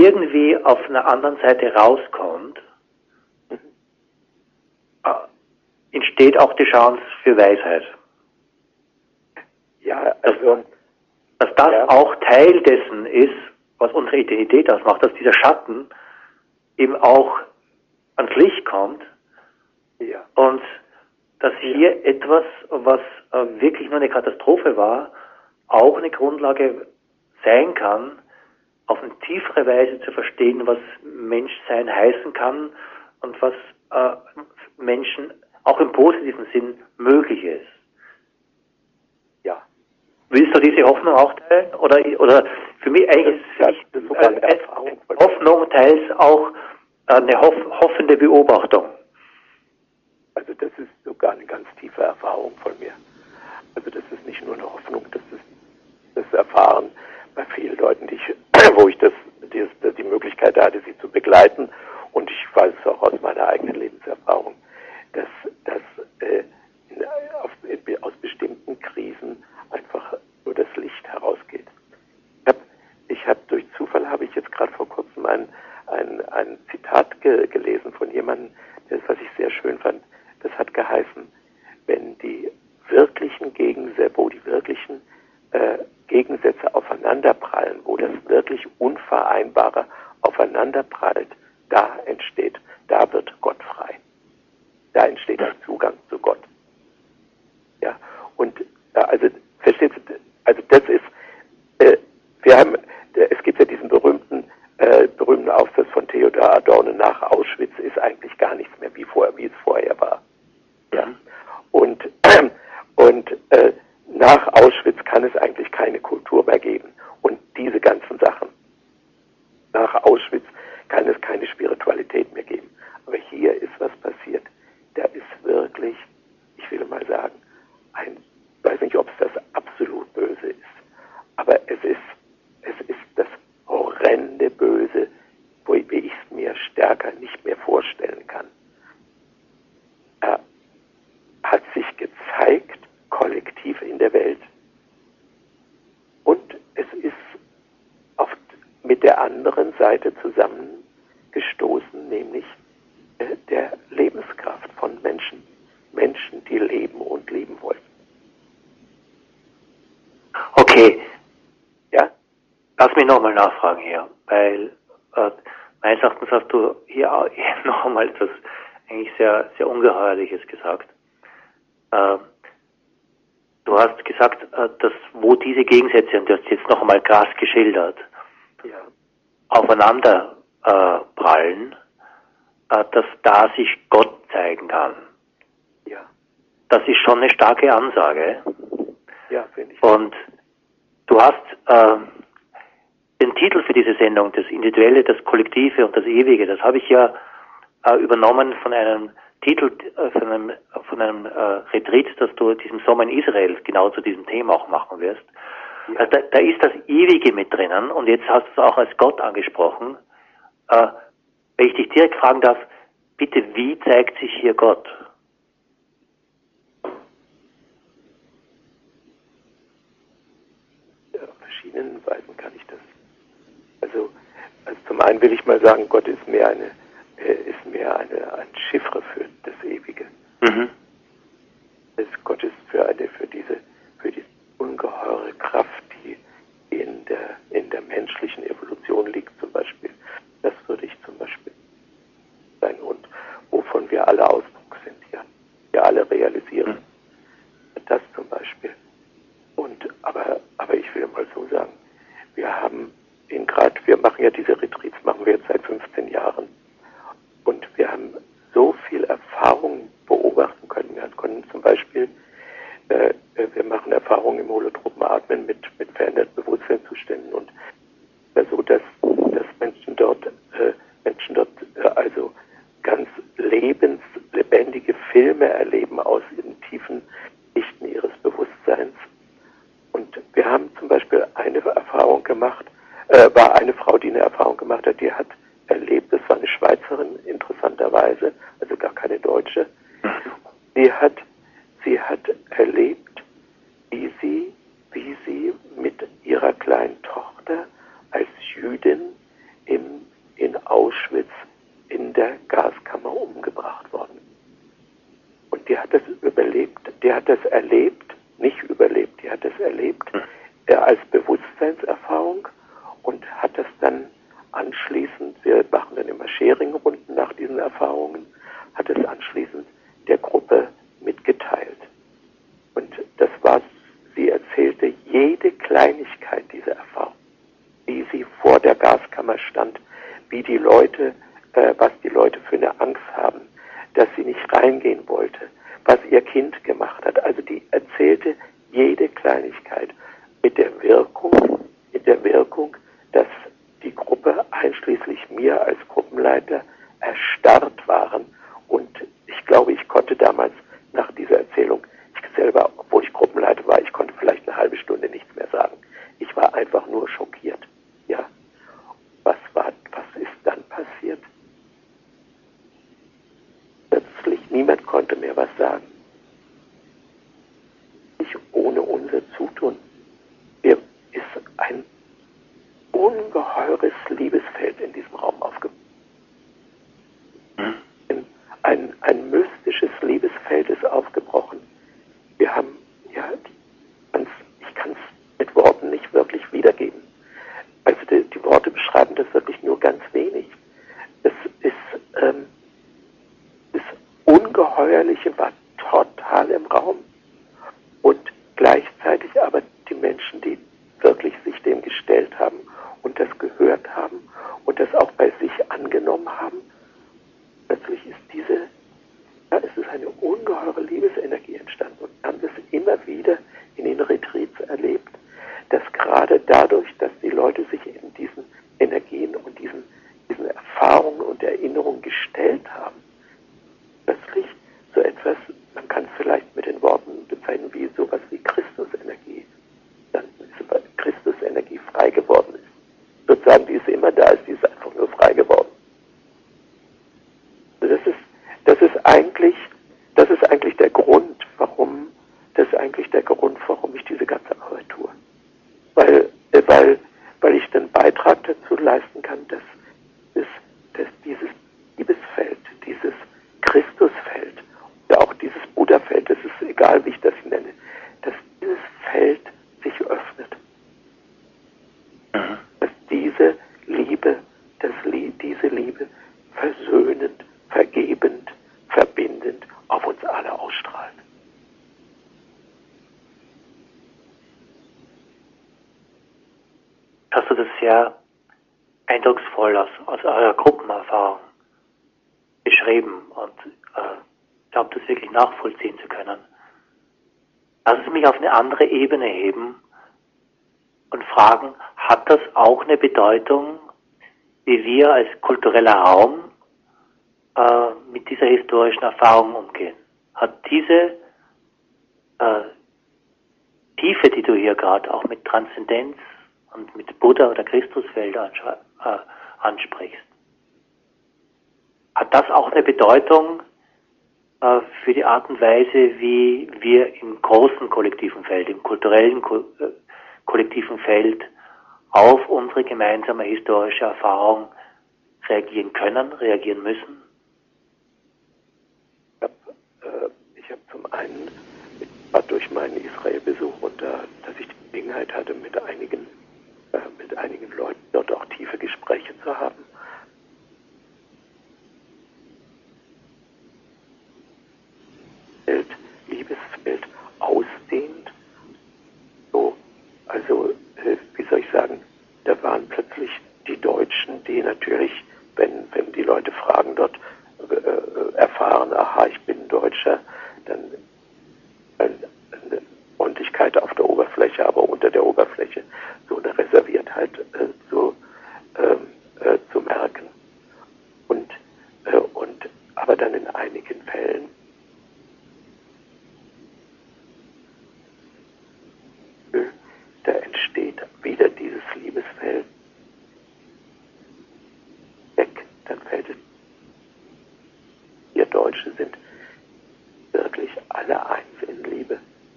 irgendwie auf einer anderen Seite rauskommt, äh, entsteht auch die Chance für Weisheit. Ja, also... Dass, dass das ja. auch Teil dessen ist, was unsere Identität ausmacht, dass dieser Schatten eben auch ans Licht kommt ja. und dass hier ja. etwas, was äh, wirklich nur eine Katastrophe war, auch eine Grundlage sein kann, auf eine tiefere Weise zu verstehen, was Menschsein heißen kann und was äh, Menschen auch im positiven Sinn möglich ist. Ja. Willst du diese Hoffnung auch teilen? Oder, oder für mich eigentlich das, ist das sogar eine äh, Erfahrung Hoffnung teils auch eine hoff, hoffende Beobachtung. Also das ist sogar eine ganz tiefe Erfahrung von mir. Also das ist nicht nur eine Hoffnung, das ist das Erfahren bei vielen Leuten, die ich, wo ich das, die, die Möglichkeit hatte, sie zu begleiten. Und ich weiß es auch aus meiner eigenen Lebenserfahrung, dass, dass äh, in, auf, in, aus bestimmten Krisen einfach nur das Licht herausgeht. Ich habe ich hab, durch Zufall habe ich jetzt gerade vor kurzem ein, ein, ein Zitat ge, gelesen von jemandem, das, was ich sehr schön fand. Das hat geheißen, wenn die wirklichen Gegensätze, wo die wirklichen äh, Gegensätze aufeinanderprallen, wo das wirklich Unvereinbare aufeinanderprallt, da entsteht, da wird Gott frei. Da entsteht ein Zugang zu Gott. Ja, und äh, also, versteht ihr, also das ist, äh, wir haben, äh, es gibt ja diesen berühmten, äh, berühmten Aufsatz von Theodor Adorno, nach Auschwitz ist eigentlich gar nichts mehr wie vorher, wie es vorher war. Ja, und, äh, und äh, nach Auschwitz kann es eigentlich keine Kultur mehr geben. Und diese ganzen Sachen. Nach Auschwitz kann es keine Spiritualität mehr geben. Aber hier ist was passiert. Da ist wirklich, ich will mal sagen, ein, ich weiß nicht, ob es das absolut Böse ist, aber es ist, es ist das horrende Böse, wo ich es mir stärker nicht mehr vorstellen kann. Er hat sich gezeigt, kollektiv in der Welt. Und es ist oft mit der anderen Seite zusammengestoßen, nämlich äh, der Lebenskraft von Menschen. Menschen, die leben und leben wollen. Okay. Ja? Lass mich nochmal nachfragen hier, weil äh, meines Erachtens hast du hier auch noch einmal etwas eigentlich sehr, sehr Ungeheuerliches gesagt. Äh, du hast gesagt, äh, dass wo diese Gegensätze, und du hast jetzt noch einmal krass geschildert, Ja. aufeinander äh, prallen, äh, dass da sich Gott zeigen kann. Ja. Das ist schon eine starke Ansage. Ja, finde ich. Und du hast äh, den Titel für diese Sendung, das Individuelle, das Kollektive und das Ewige, das habe ich ja äh, übernommen von einem Titel, äh, von einem, von einem äh, Retreat, das du diesem Sommer in Israel genau zu diesem Thema auch machen wirst. Ja. Also da, da ist das Ewige mit drinnen und jetzt hast du es auch als Gott angesprochen. Äh, wenn ich dich direkt fragen darf, bitte, wie zeigt sich hier Gott? Ja, auf verschiedenen Weisen kann ich das. Also, also zum einen will ich mal sagen, Gott ist mehr eine, äh, ist mehr eine, ein Chiffre für das Ewige. Mhm. Es, Gott ist für eine, für diese, für diese ungeheure Kraft, die in der, in der menschlichen Evolution liegt, zum Beispiel. Das würde ich zum Beispiel sein und wovon wir alle Ausdruck sind, ja. Wir alle realisieren. Mhm. Das zum Beispiel. Und, aber, aber ich will mal so sagen, wir haben in gerade, wir machen ja diese Retreats, machen wir jetzt seit fünfzehn Jahren. Und wir haben so viel Erfahrung beobachten können. Wir konnten zum Beispiel, äh, wir machen Erfahrungen im holotropen Atmen mit, mit veränderten Bewusstseinszuständen und äh, so, dass, dass Menschen dort, äh, Menschen dort äh, also ganz lebenslebendige Filme erleben aus den tiefen Schichten ihres Bewusstseins. Und wir haben zum Beispiel eine Erfahrung gemacht, äh, war eine Frau, die eine Erfahrung gemacht hat, die hat erlebt, das war eine Schweizerin, interessanterweise, also gar keine Deutsche. Sie hat, sie hat erlebt, wie sie, wie sie mit ihrer kleinen Tochter als Jüdin im, in Auschwitz in der Gaskammer umgebracht worden. Und die hat das überlebt, die hat das erlebt, nicht überlebt, die hat das erlebt äh, als Bewusstseinserfahrung und hat das dann anschließend, wir machen dann immer Sharing-Runden nach diesen Erfahrungen, hat es anschließend der Gruppe mitgeteilt. Und das war, sie erzählte jede Kleinigkeit dieser Erfahrung, wie sie vor der Gaskammer stand, wie die Leute, äh, was die Leute für eine Angst haben, dass sie nicht reingehen wollte, was ihr Kind gemacht hat. Also die erzählte jede Kleinigkeit mit der Wirkung, mit der Wirkung, dass die Gruppe einschließlich mir als Gruppenleiter erstarrt waren. Und ich glaube, ich konnte damals nach dieser Erzählung, ich selber, obwohl ich Gruppenleiter war, ich konnte vielleicht eine halbe Stunde nichts mehr sagen. Ich war einfach nur schockiert. Ja, was war, was ist dann passiert? Plötzlich niemand konnte mehr was sagen. Nicht ohne unser Zutun. Wir ist ein ungeheures Liebesfeld in diesem Raum aufgebaut. Ein, ein mystisches Liebesfeld ist aufgebrochen. Wir haben, ja, ich kann es mit Worten nicht wirklich wiedergeben. Also die, die Worte beschreiben das wirklich nur ganz wenig. Es ist, ähm, das Ungeheuerliche war total im Raum. Und gleichzeitig aber die Menschen, die wirklich sich dem gestellt haben und das gehört haben und das auch bei sich angenommen haben, plötzlich ist diese, ja, es ist eine ungeheure Liebesenergie entstanden und wir haben das immer wieder in den Retreats erlebt, dass gerade dadurch, dass die Leute sich in diesen Energien und diesen, diesen Erfahrungen und Erinnerungen gestellt haben, plötzlich so etwas, man kann es vielleicht mit den Worten bezeichnen, wie sowas wie Christusenergie, dann ist Christusenergie frei geworden ist. Sozusagen, die ist immer da, ist die ist einfach nur frei geworden. Das ist, das ist eigentlich, das ist eigentlich der Grund, warum, das ist eigentlich der Grund, warum ich diese ganze Arbeit tue. Weil, äh, weil, weil ich den Beitrag dazu leisten kann, dass, dass, dass dieses Liebesfeld, dieses Christusfeld, oder auch dieses Buddhafeld, das ist egal, wie ich das nenne, dass dieses Feld sich öffnet. Mhm. Dass diese Liebe, dass diese Liebe versöhnend, vergebend, verbindend auf uns alle ausstrahlt. Hast du das sehr eindrucksvoll aus, aus eurer Gruppenerfahrung beschrieben und äh, ich glaube, das wirklich nachvollziehen zu können. Lass es mich auf eine andere Ebene heben und fragen, hat das auch eine Bedeutung, wie wir als kultureller Raum äh, mit dieser historischen Erfahrung umgehen? Hat diese äh, Tiefe, die du hier gerade auch mit Transzendenz und mit Buddha oder Christusfeld äh, ansprichst, hat das auch eine Bedeutung äh, für die Art und Weise, wie wir im großen kollektiven Feld, im kulturellen ko äh, kollektiven Feld auf unsere gemeinsame historische Erfahrung reagieren können, reagieren müssen? Ich habe äh, hab zum einen war durch meinen Israel-Besuch und da, dass ich die Gelegenheit hatte, mit einigen, äh, mit einigen Leuten dort auch tiefe Gespräche zu haben. Liebesfeld ausdehnt. So, also, äh, wie soll ich sagen, da waren plötzlich die Deutschen, die natürlich, wenn, wenn die Leute fragen dort, äh, erfahren, aha, ich bin Deutscher, dann eine Freundlichkeit auf der Oberfläche, aber unter der Oberfläche so eine Reserviertheit äh, zu, ähm, äh, zu merken. Und, äh, und aber dann in einigen Fällen da entsteht wieder dieses Liebesfeld weg, dann fällt es. Wir Deutsche sind wirklich alle eins in Liebe.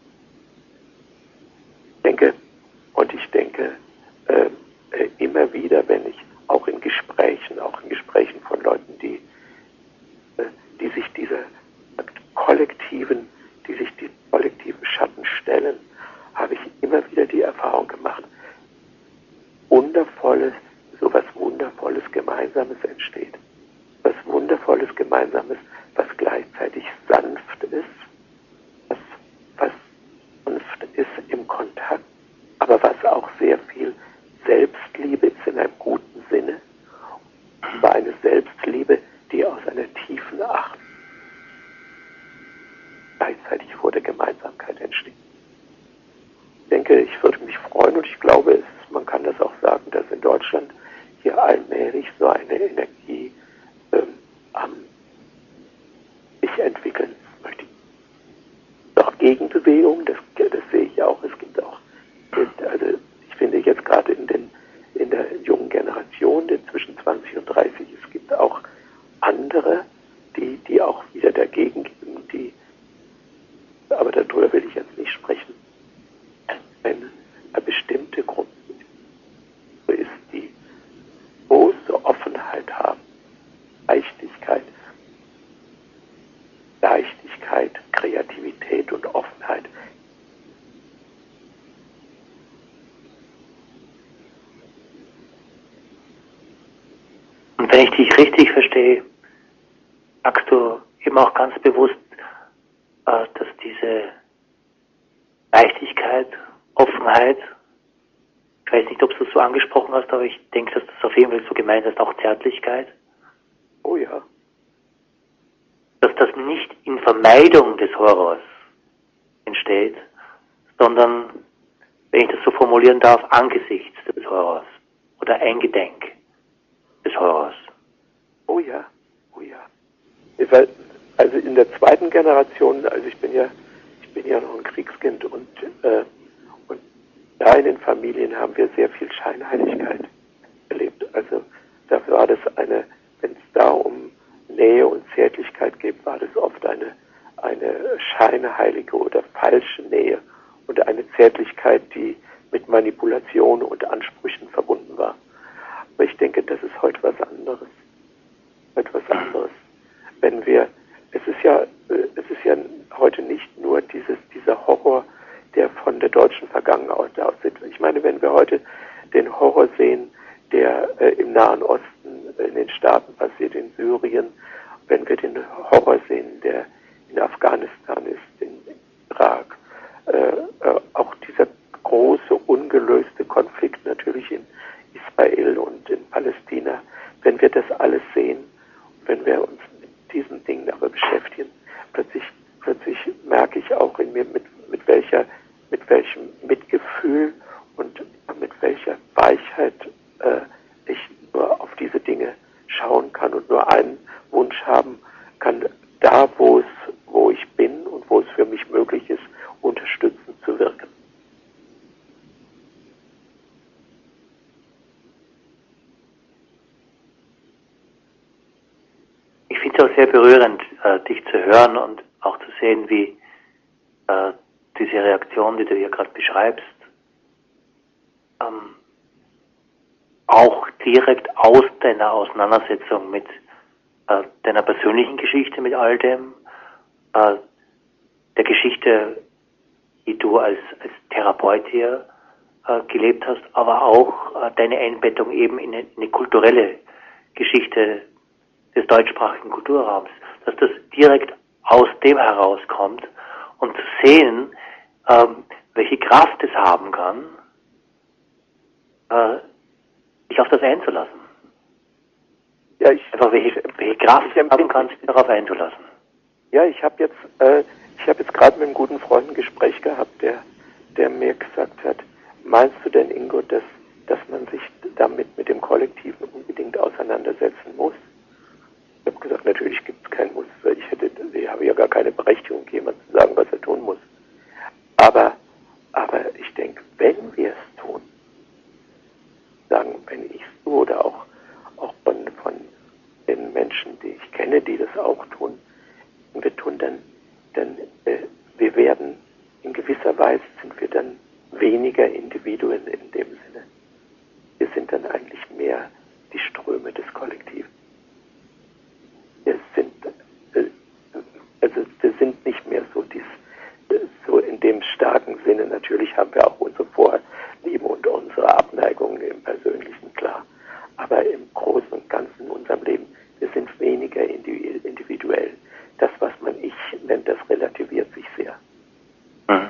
Ich denke, und ich denke äh, äh, immer wieder, wenn ich auch in Gesprächen, auch in Gesprächen von Leuten, die, äh, die sich dieser kollektiv immer wieder die Erfahrung gemacht, Wundervolles, so was Wundervolles Gemeinsames entsteht. Was Wundervolles Gemeinsames, was gleichzeitig sanft ist, was, was sanft ist im Kontakt, aber was auch sehr viel Selbstliebe ist in einem guten Sinne. Und zwar eine Selbstliebe, die aus einer tiefen Achtung gleichzeitig vor der Gemeinsamkeit entsteht. Ich denke, ich würde mich freuen und ich glaube, es, man kann das auch sagen, dass in Deutschland hier allmählich so eine Energie ähm, am sich entwickeln möchte. Auch Gegenbewegung, das, das sehe ich auch. Es gibt auch, also ich finde jetzt gerade in den in der jungen Generation, den zwischen zwanzig und dreißig, es gibt auch andere, die die auch wieder dagegen gehen, die, aber darüber will ich jetzt nicht sprechen. Wenn eine bestimmte Gruppe ist, die große Offenheit haben, Leichtigkeit, Leichtigkeit, Kreativität und Offenheit. Und wenn ich dich richtig verstehe, sagst du eben auch ganz bewusst, äh, dass diese Leichtigkeit, Offenheit, ich weiß nicht, ob du es so angesprochen hast, aber ich denke, dass das auf jeden Fall so gemeint ist, auch Zärtlichkeit. Oh ja. Dass das nicht in Vermeidung des Horrors entsteht, sondern, wenn ich das so formulieren darf, angesichts des Horrors oder eingedenk des Horrors. Oh ja, oh ja. Weil, also in der zweiten Generation, also ich bin ja, ich bin ja noch ein Kriegskind und, äh, und da in den Familien haben wir sehr viel Scheinheiligkeit erlebt. Also da war das eine, wenn es da um Nähe und Zärtlichkeit geht, war das oft eine, eine scheinheilige oder falsche Nähe und eine Zärtlichkeit, die mit Manipulation und Ansprüchen verbunden war. Aber ich denke, das ist heute was anderes. Heute was anderes. Wenn wir, es ist ja, es ist ja heute nicht nur dieses, dieser Horror, der von der deutschen Vergangenheit aus ist. Ich meine, wenn wir heute den Horror sehen, der äh, im Nahen Osten, in den Staaten passiert, in Syrien, wenn wir den Horror sehen, der in Afghanistan ist, in Irak, äh, äh, auch dieser große, ungelöste Konflikt natürlich in Israel und in Palästina, wenn wir das alles sehen, wenn wir uns mit diesen Dingen aber beschäftigen, plötzlich, plötzlich merke ich auch in mir, mit, mit welcher, mit welchem Mitgefühl und mit welcher Weichheit äh, ich nur auf diese Dinge schauen kann und nur einen Wunsch haben kann, da wo es, wo ich bin und wo es für mich möglich ist, unterstützend zu wirken. Ich finde es auch sehr berührend, äh, dich zu hören und auch zu sehen, wie äh, diese Reaktion, die du hier gerade beschreibst, ähm, auch direkt aus deiner Auseinandersetzung mit äh, deiner persönlichen Geschichte, mit all dem, äh, der Geschichte, die du als, als Therapeut hier äh, gelebt hast, aber auch äh, deine Einbettung eben in eine, in eine kulturelle Geschichte des deutschsprachigen Kulturraums, dass das direkt aus dem herauskommt und zu sehen, ähm, welche Kraft es haben kann, äh, sich auf das einzulassen. Ja, ich, Einfach welche, welche Kraft es haben kann, sich darauf einzulassen. Ja, ich habe jetzt, äh, ich habe jetzt gerade mit einem guten Freund ein Gespräch gehabt, der, der mir gesagt hat, meinst du denn, Ingo, dass, dass man sich damit mit dem Kollektiven unbedingt auseinandersetzen muss? Ich habe gesagt, natürlich gibt es keinen Muss, weil ich hätte, ich habe ja gar keine Berechtigung, jemand zu sagen, was er tun muss. Aber, aber ich denke, wenn wir es tun, sagen, wenn ich es tue oder auch, auch von, von den Menschen, die ich kenne, die das auch tun, wenn wir tun, dann, dann äh, wir werden, in gewisser Weise sind wir dann weniger Individuen in dem Sinne. Wir sind dann eigentlich mehr die Ströme des Kollektivs. Wir sind, äh, also wir sind nicht mehr so dies, so in dem dem starken Sinne. Natürlich haben wir auch unsere Vorlieben und unsere Abneigungen im Persönlichen, klar. Aber im Großen und Ganzen in unserem Leben, wir sind weniger individuell. Das, was man Ich nennt, das relativiert sich sehr. Mhm.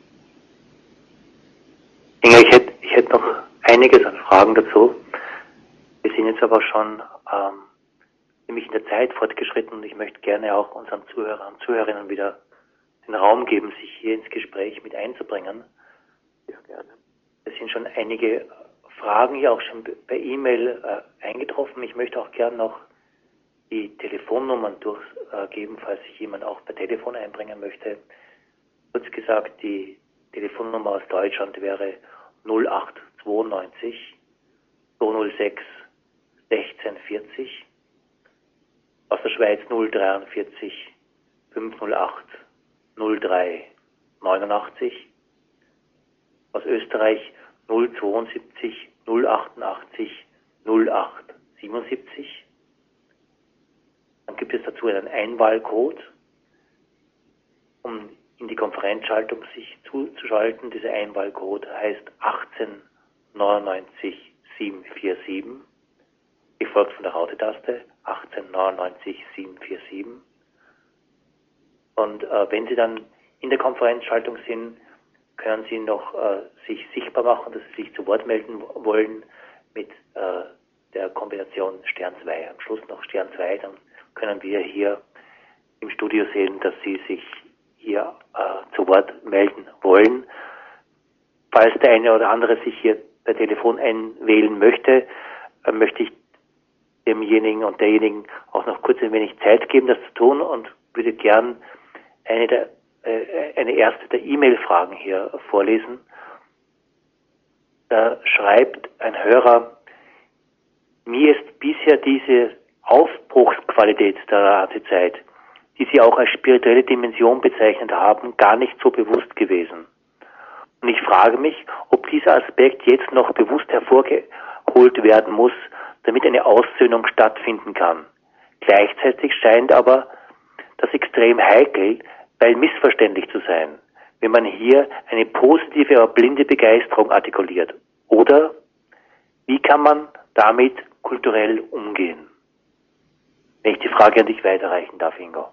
Inga, ich hätte, ich hätte noch einiges an Fragen dazu. Wir sind jetzt aber schon ähm, nämlich in der Zeit fortgeschritten und ich möchte gerne auch unseren Zuhörern und Zuhörerinnen wieder den Raum geben, sich hier ins Gespräch mit einzubringen. Ja, gerne. Es sind schon einige Fragen hier auch schon per E-Mail äh, eingetroffen. Ich möchte auch gerne noch die Telefonnummern durchgeben, falls sich jemand auch per Telefon einbringen möchte. Kurz gesagt, die Telefonnummer aus Deutschland wäre null acht zweiundneunzig zweihundertsechs sechzehn vierzig. Aus der Schweiz null dreiundvierzig fünfhundertacht null drei neunundachtzig. Aus Österreich null zweiundsiebzig null achtundachtzig null acht siebenundsiebzig. Dann gibt es dazu einen Einwahlcode, um in die Konferenzschaltung sich zuzuschalten. Dieser Einwahlcode heißt achtzehn neunundneunzig siebenhundertsiersundvierzig, gefolgt von der Raute-Taste achtzehn neunundneunzig siebenhundertsiersundvierzig. Und äh, wenn Sie dann in der Konferenzschaltung sind, können Sie noch äh, sich sichtbar machen, dass Sie sich zu Wort melden wollen mit äh, der Kombination Stern zwei. Am Schluss noch Stern zwei, dann können wir hier im Studio sehen, dass Sie sich hier äh, zu Wort melden wollen. Falls der eine oder andere sich hier per Telefon einwählen möchte, äh, möchte ich demjenigen und derjenigen auch noch kurz ein wenig Zeit geben, das zu tun und würde gern eine, der, äh, eine erste der E-Mail-Fragen hier vorlesen. Da schreibt ein Hörer: Mir ist bisher diese Aufbruchsqualität der Ratezeit, die Sie auch als spirituelle Dimension bezeichnet haben, gar nicht so bewusst gewesen. Und ich frage mich, ob dieser Aspekt jetzt noch bewusst hervorgeholt werden muss, damit eine Aussöhnung stattfinden kann. Gleichzeitig scheint aber das extrem heikel, weil missverständlich zu sein, wenn man hier eine positive, aber blinde Begeisterung artikuliert. Oder wie kann man damit kulturell umgehen? Wenn ich die Frage an dich weiterreichen darf, Ingo.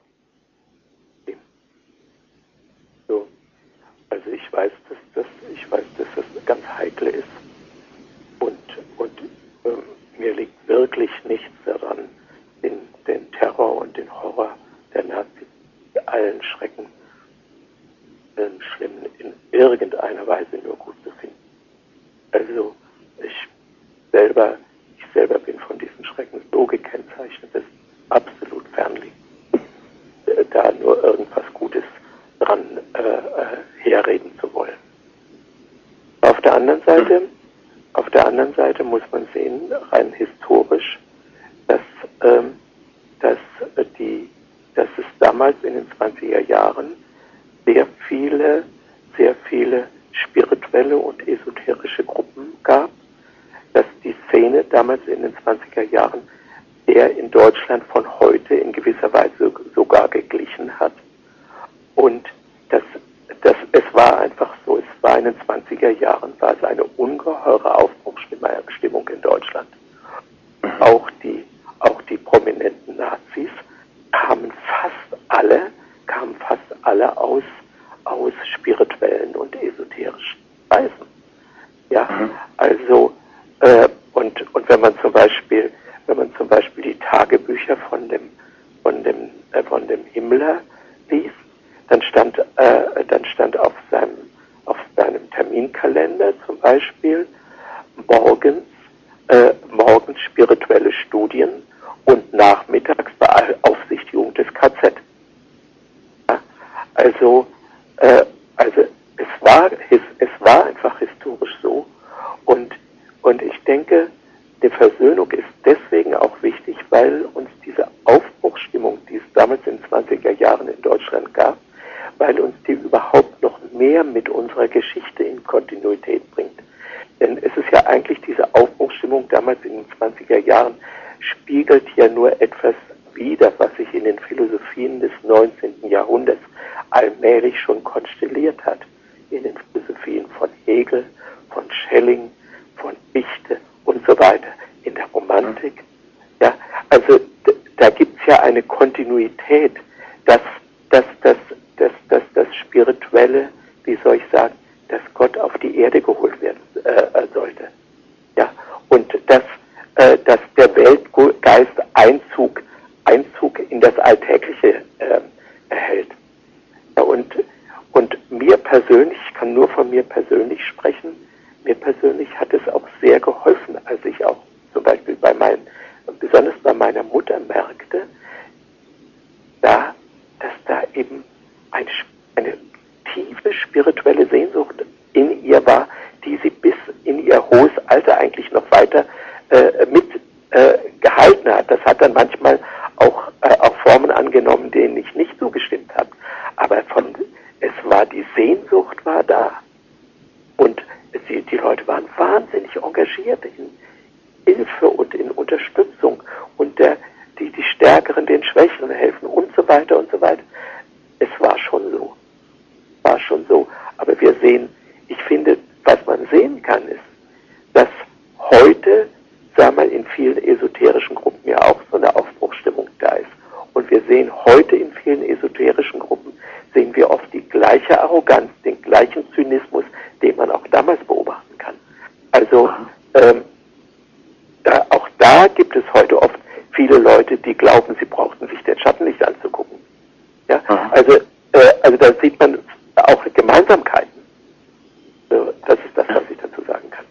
So, also ich weiß, dass das, ich weiß, dass das ganz heikel ist und und ähm, mir liegt wirklich nichts daran, den, den Terror und den Horror der Nazis, allen Schrecken, allen Schlimmen in irgendeiner Weise nur gut zu finden. Also ich selber, ich selber bin von diesen Schrecken so gekennzeichnet, dass absolut fernliegt, da nur irgendwas Gutes dran äh, äh, herreden zu wollen. Auf der anderen Seite, auf der anderen Seite muss man sehen, rein historisch, dass, ähm, dass, äh, die, dass es damals in den zwanziger Jahren sehr viele, sehr viele spirituelle und esoterische Gruppen gab, dass die Szene damals in den zwanziger Jahren der in Deutschland von heute in gewisser Weise sogar geglichen hat. Und das, das, es war einfach so, es war in den zwanziger Jahren, war es eine ungeheure Aufbruchsstimmung in Deutschland. Auch die, auch die prominenten Nazis kamen fast alle, kamen fast alle aus, aus spirituellen und esoterischen Kreisen. Ja, also, äh, und, und wenn man zum Beispiel, wenn man zum Beispiel die Tagebücher von dem, von dem, äh, von dem Himmler liest, dann stand, äh, dann stand auf seinem, auf seinem Terminkalender zum Beispiel morgens, äh, morgens spirituelle Studien und nachmittags Beaufsichtigung des K Z. Ja, also, äh, also es war, es, es war einfach historisch so und, und ich denke, die Versöhnung ist deswegen auch wichtig, weil uns diese Aufbruchsstimmung, die es damals in den zwanziger Jahren in Deutschland gab, weil uns die überhaupt noch mehr mit unserer Geschichte in Kontinuität bringt. Denn es ist ja eigentlich diese Aufbruchsstimmung damals in den zwanziger Jahren spiegelt ja nur etwas wider, was sich in den Philosophien des neunzehnten Jahrhunderts allmählich schon konstelliert hat. Hegel, von Schelling, von Fichte und so weiter, in der Romantik. Ja, also da gibt es ja eine Kontinuität, dass, dass, dass, dass, dass das Spirituelle, wie soll ich sagen, dass Gott auf die Erde geholt werden äh, sollte. Ja, und dass, äh, dass der Weltgeist Einzug, Einzug in das Alltägliche äh, erhält. Ja, und, und mir persönlich, ich kann nur von mir persönlich sprechen, mir persönlich hat es auch sehr geholfen, als ich auch zum Beispiel bei meinen, besonders bei meiner Mutter merkte, da, dass da eben ein, eine tiefe spirituelle Sehnsucht in ihr war, die sie bis in ihr hohes Alter eigentlich noch weiter äh, mit äh, gehalten hat. Das hat dann manchmal auch, äh, auch Formen angenommen, denen ich nicht zugestimmt habe. Aber von, es war, die Sehnsucht war da. Und sie, die Leute waren wahnsinnig engagiert in Hilfe und in Unterstützung und der, die, die Stärkeren den Schwächeren helfen und so weiter und so weiter. Es war schon so. War schon so. Aber wir sehen, ich finde, was man sehen kann, ist, dass heute, sagen wir mal, in vielen esoterischen Gruppen ja auch so eine Aufbruchsstimmung da ist. Und wir sehen heute in vielen esoterischen Gruppen, sehen wir oft die gleiche Arroganz, den gleichen Zynismus, den man auch damals beobachten kann. Also, ähm, da, auch da gibt es heute oft viele Leute, die glauben, sie brauchten sich den Schatten nicht anzugucken. Ja, also, äh, also da sieht man auch Gemeinsamkeiten. So, das ist das, was ich dazu sagen kann.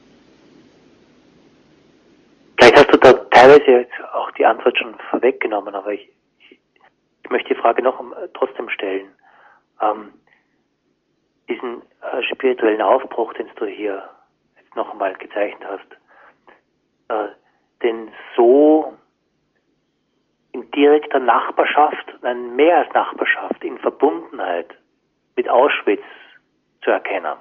Vielleicht hast du da teilweise jetzt auch die Antwort schon vorweggenommen, aber ich, ich, ich möchte die Frage noch um, trotzdem stellen. Ähm, diesen äh, spirituellen Aufbruch, den du hier jetzt noch einmal gezeichnet hast, äh, denn so in direkter Nachbarschaft, nein, mehr als Nachbarschaft, in Verbundenheit mit Auschwitz zu erkennen.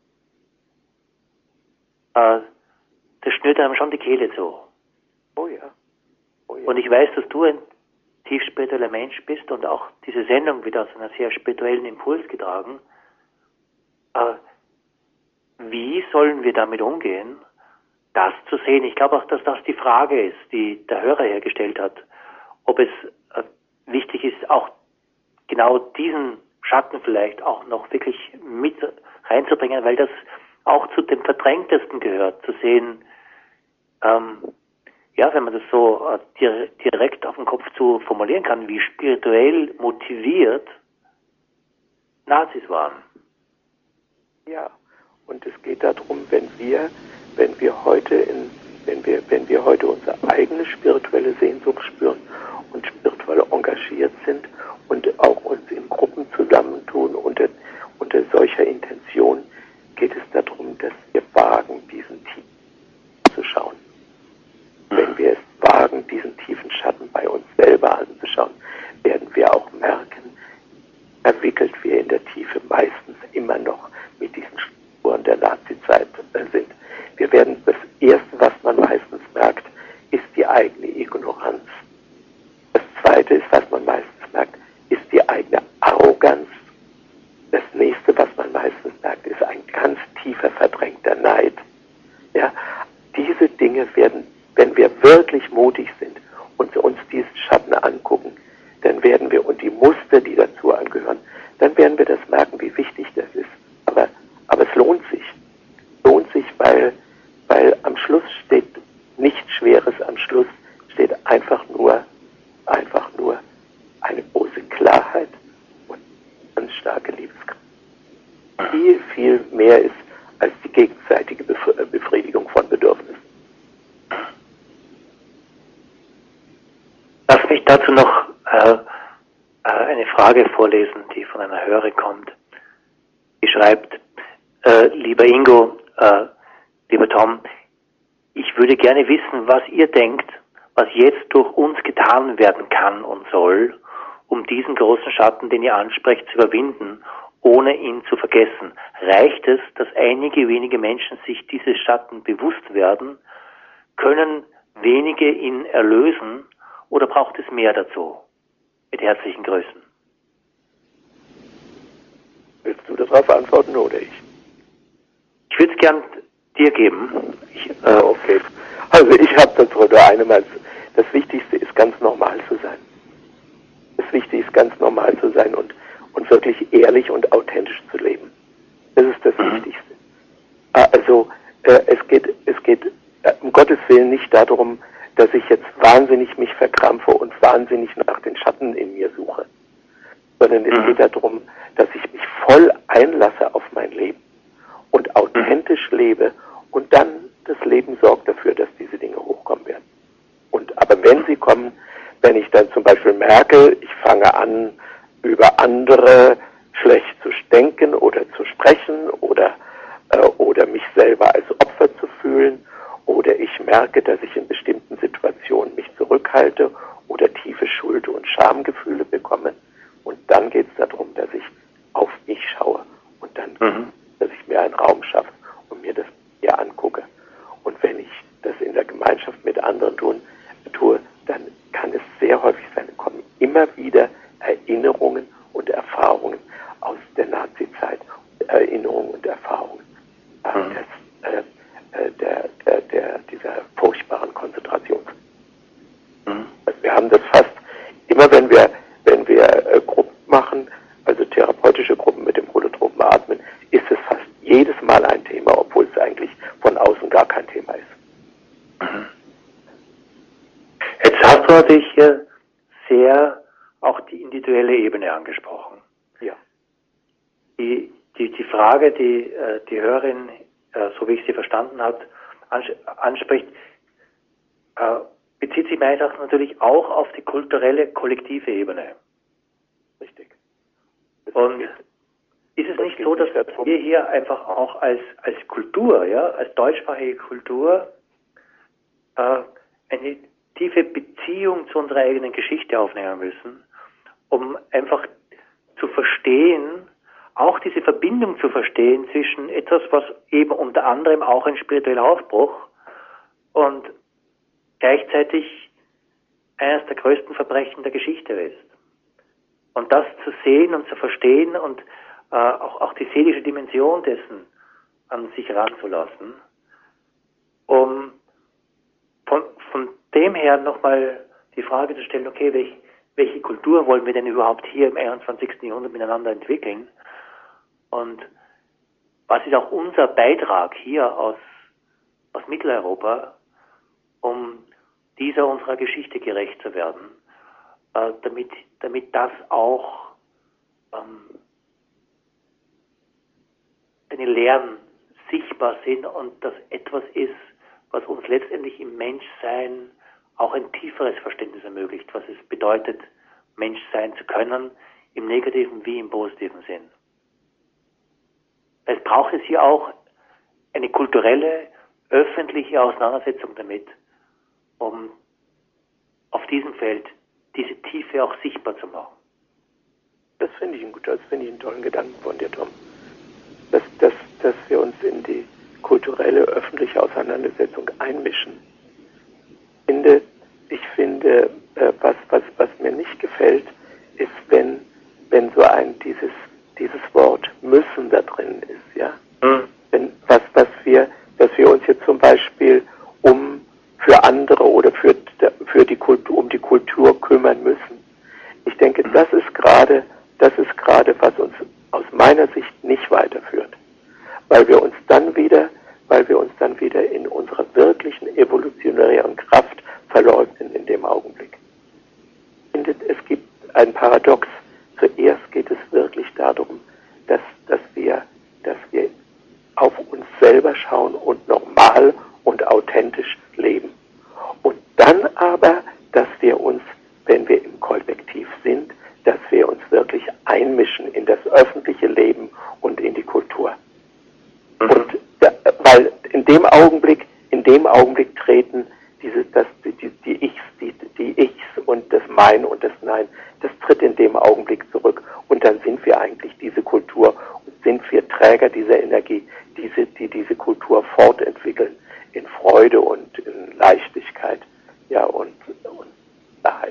Äh, das schnürt einem schon die Kehle zu. Oh ja. Oh ja. Und ich weiß, dass du ein tief spiritueller Mensch bist und auch diese Sendung wird aus einer sehr spirituellen Impuls getragen. Äh, wie sollen wir damit umgehen, das zu sehen? Ich glaube auch, dass das die Frage ist, die der Hörer hergestellt hat, ob es äh, wichtig ist, auch genau diesen Schatten vielleicht auch noch wirklich mit reinzubringen, weil das auch zu dem Verdrängtesten gehört, zu sehen, ähm, ja, wenn man das so äh, direkt auf den Kopf zu formulieren kann, wie spirituell motiviert Nazis waren. Ja, und es geht darum, wenn wir, wenn wir heute in, wenn wir, wenn wir heute unsere eigene spirituelle Sehnsucht spüren und spirituell engagiert sind und auch uns in Gruppen zusammentun unter, unter solcher Intention, geht es darum, dass wir wagen, diesen tiefen zu schauen. Wenn wir es wagen, diesen tiefen Schatten bei uns selber anzuschauen, werden wir auch merken, verwickelt wir in der Tiefe meistens immer noch mit diesen Spuren der Nazizeit sind. Wir werden, das Erste, was man meistens merkt, ist die eigene Ignoranz. Das Zweite ist, was man meistens merkt, ist die eigene Arroganz. Das Nächste, was man meistens merkt, ist ein ganz tiefer verdrängter Neid. Ja, diese Dinge werden, wenn wir wirklich mutig sind und uns diesen Schatten angucken, dann werden wir, und die Muster, die dazu angehören, dann werden wir das merken, wie wichtig das ist. Aber, aber es lohnt sich. Lohnt sich, weil, weil am Schluss steht nichts Schweres, am Schluss steht einfach nur, einfach nur eine große Klarheit und eine starke Liebeskraft. Viel, viel mehr ist als die gegenseitige Befriedigung von Bedürfnissen. Lass mich dazu noch äh, eine Frage vorlesen, die von einer Hörerin kommt. Die schreibt, äh, lieber Ingo, äh, lieber Tom, ich würde gerne wissen, was ihr denkt, was jetzt durch uns getan werden kann und soll, um diesen großen Schatten, den ihr ansprecht, zu überwinden, ohne ihn zu vergessen. Reicht es, dass einige wenige Menschen sich dieses Schatten bewusst werden? Können wenige ihn erlösen? Oder braucht es mehr dazu? Mit herzlichen Grüßen. Willst du darauf antworten oder ich? Ich Ich würde es gern dir geben. Ich, äh, ja, okay. Also ich habe dazu nur eine Mal. Das Wichtigste ist, ganz normal zu sein. Das Wichtigste ist, ganz normal zu sein und, und wirklich ehrlich und authentisch zu leben. Das ist das mhm. Wichtigste. Also äh, es geht, es geht äh, um Gottes Willen nicht darum, dass ich jetzt wahnsinnig mich verkrampfe und wahnsinnig nach den Schatten in mir suche, sondern es mhm. geht darum, dass ich mich voll einlasse auf mein Leben und authentisch mhm. lebe und dann das Leben sorgt dafür, dass diese Dinge hochkommen werden. Und aber wenn sie kommen, wenn ich dann zum Beispiel merke, ich fange an, über andere schlecht zu denken oder zu sprechen oder äh, oder mich selber als Opfer zu fühlen oder ich merke, dass ich in bestimmten Situationen mich zurückhalte oder tiefe Schuld- und Schamgefühle bekomme, und dann geht es darum, dass ich auf mich schaue und dann, mhm. dass ich mir einen Raum schaffe und mir das hier angucke. Und wenn ich das in der Gemeinschaft mit anderen tun, tue, dann kann es sehr häufig sein, kommen immer wieder Erinnerungen und Erfahrungen aus der Nazi-Zeit, Erinnerungen und Erfahrungen mhm. des, äh, der, der, der, dieser furchtbaren Konzentration. Mhm. Also wir haben das fast immer, wenn wir, wenn wir äh, Gruppen machen, also therapeutische Gruppen mit dem holotropen Atmen, ist es fast jedes Mal ein Thema, obwohl es eigentlich von außen gar kein Thema ist. Mhm. Jetzt hast du natürlich äh, sehr auch die individuelle Ebene angesprochen. Ja. Die, die, die Frage, die äh, die Hörerin, äh, so wie ich sie verstanden habe, ans- anspricht, äh, bezieht sich meines Erachtens natürlich auch auf die kulturelle, kollektive Ebene. Richtig. Das Und ist es nicht so, dass wir hier einfach auch als als Kultur, ja, als deutschsprachige Kultur, äh, eine tiefe Beziehung zu unserer eigenen Geschichte aufnehmen müssen, um einfach zu verstehen, auch diese Verbindung zu verstehen zwischen etwas, was eben unter anderem auch ein spiritueller Aufbruch und gleichzeitig eines der größten Verbrechen der Geschichte ist. Und das zu sehen und zu verstehen und äh, auch, auch die seelische Dimension dessen an sich ranzulassen, um von, von dem her nochmal die Frage zu stellen, okay, welch, welche Kultur wollen wir denn überhaupt hier im einundzwanzigsten Jahrhundert miteinander entwickeln? Und was ist auch unser Beitrag hier aus, aus Mitteleuropa, um dieser unserer Geschichte gerecht zu werden, äh, damit, damit das auch ähm, seine Lehren sichtbar sind und das etwas ist, was uns letztendlich im Menschsein auch ein tieferes Verständnis ermöglicht, was es bedeutet, Mensch sein zu können, im negativen wie im positiven Sinn. Es braucht es hier auch eine kulturelle, öffentliche Auseinandersetzung damit, um auf diesem Feld diese Tiefe auch sichtbar zu machen. Das finde ich ein guter, das finde ich einen tollen Gedanken von dir, Tom. Dass, dass, dass wir uns in die kulturelle, öffentliche Auseinandersetzung einmischen. Ich finde, ich finde äh, was, was, was mir nicht gefällt, ist, wenn, wenn so ein, dieses, dieses Wort müssen da drin ist, ja. Mhm. Wenn, was, was wir, dass wir uns jetzt zum Beispiel um, für andere oder für, für die Kultur, um die Kultur kümmern müssen. Ich denke, das ist gerade, das ist gerade, was uns aus meiner Sicht nicht weiterführt. Weil wir uns dann wieder, weil wir uns dann wieder in unserer wirklichen evolutionären Kraft verleugnen in dem Augenblick. Ich finde, es gibt ein Paradox. Zuerst geht es wirklich darum, dass, dass wir, dass wir auf uns selber schauen und normal und authentisch leben. Und dann aber, dass wir uns, wenn wir im Kollektiv sind, dass wir uns wirklich einmischen in das öffentliche Leben und in die Kultur. Mhm. Und da, weil in dem Augenblick, in dem Augenblick treten diese, das, die, die Ichs, die, die Ichs und das Mein und das Nein, das tritt in dem Augenblick zurück und dann sind wir eigentlich diese Kultur und sind wir Träger dieser Energie, diese, die diese Kultur fortentwickeln in Freude und in Leichtigkeit, ja, und, und Wahrheit.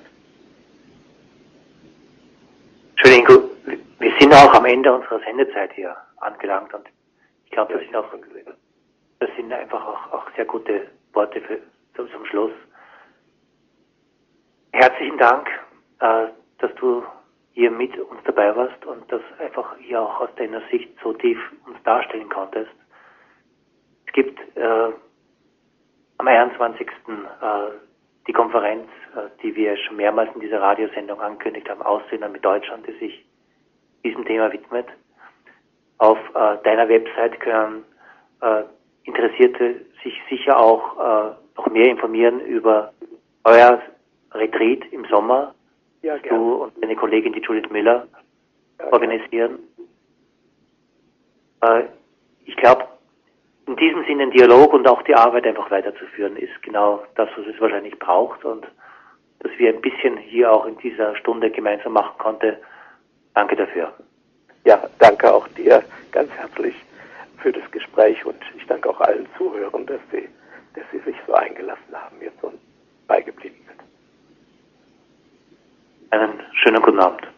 Entschuldigung, wir sind auch am Ende unserer Sendezeit hier angelangt und ich glaube, Ja, das ich sind habe auch, schon gesehen. das sind einfach auch, auch sehr gute Worte für, zum, zum Schluss. Herzlichen Dank, äh, dass du hier mit uns dabei warst und das einfach hier auch aus deiner Sicht so tief uns darstellen konntest. Es gibt äh, am einundzwanzigsten Äh, die Konferenz, äh, die wir schon mehrmals in dieser Radiosendung angekündigt haben, Aussöhner mit Deutschland, die sich diesem Thema widmet. Auf äh, deiner Website können äh, Interessierte sich sicher auch äh, noch mehr informieren über euer Retreat im Sommer, Ja, das gerne. du und deine Kollegin, die Judith Miller, Ja, organisieren. Äh, ich glaube, in diesem Sinne den Dialog und auch die Arbeit einfach weiterzuführen, ist genau das, was es wahrscheinlich braucht und dass wir ein bisschen hier auch in dieser Stunde gemeinsam machen konnte. Danke dafür. Ja, danke auch dir ganz herzlich für das Gespräch und ich danke auch allen Zuhörern, dass sie, dass sie sich so eingelassen haben jetzt und beigeblieben sind. Einen schönen guten Abend.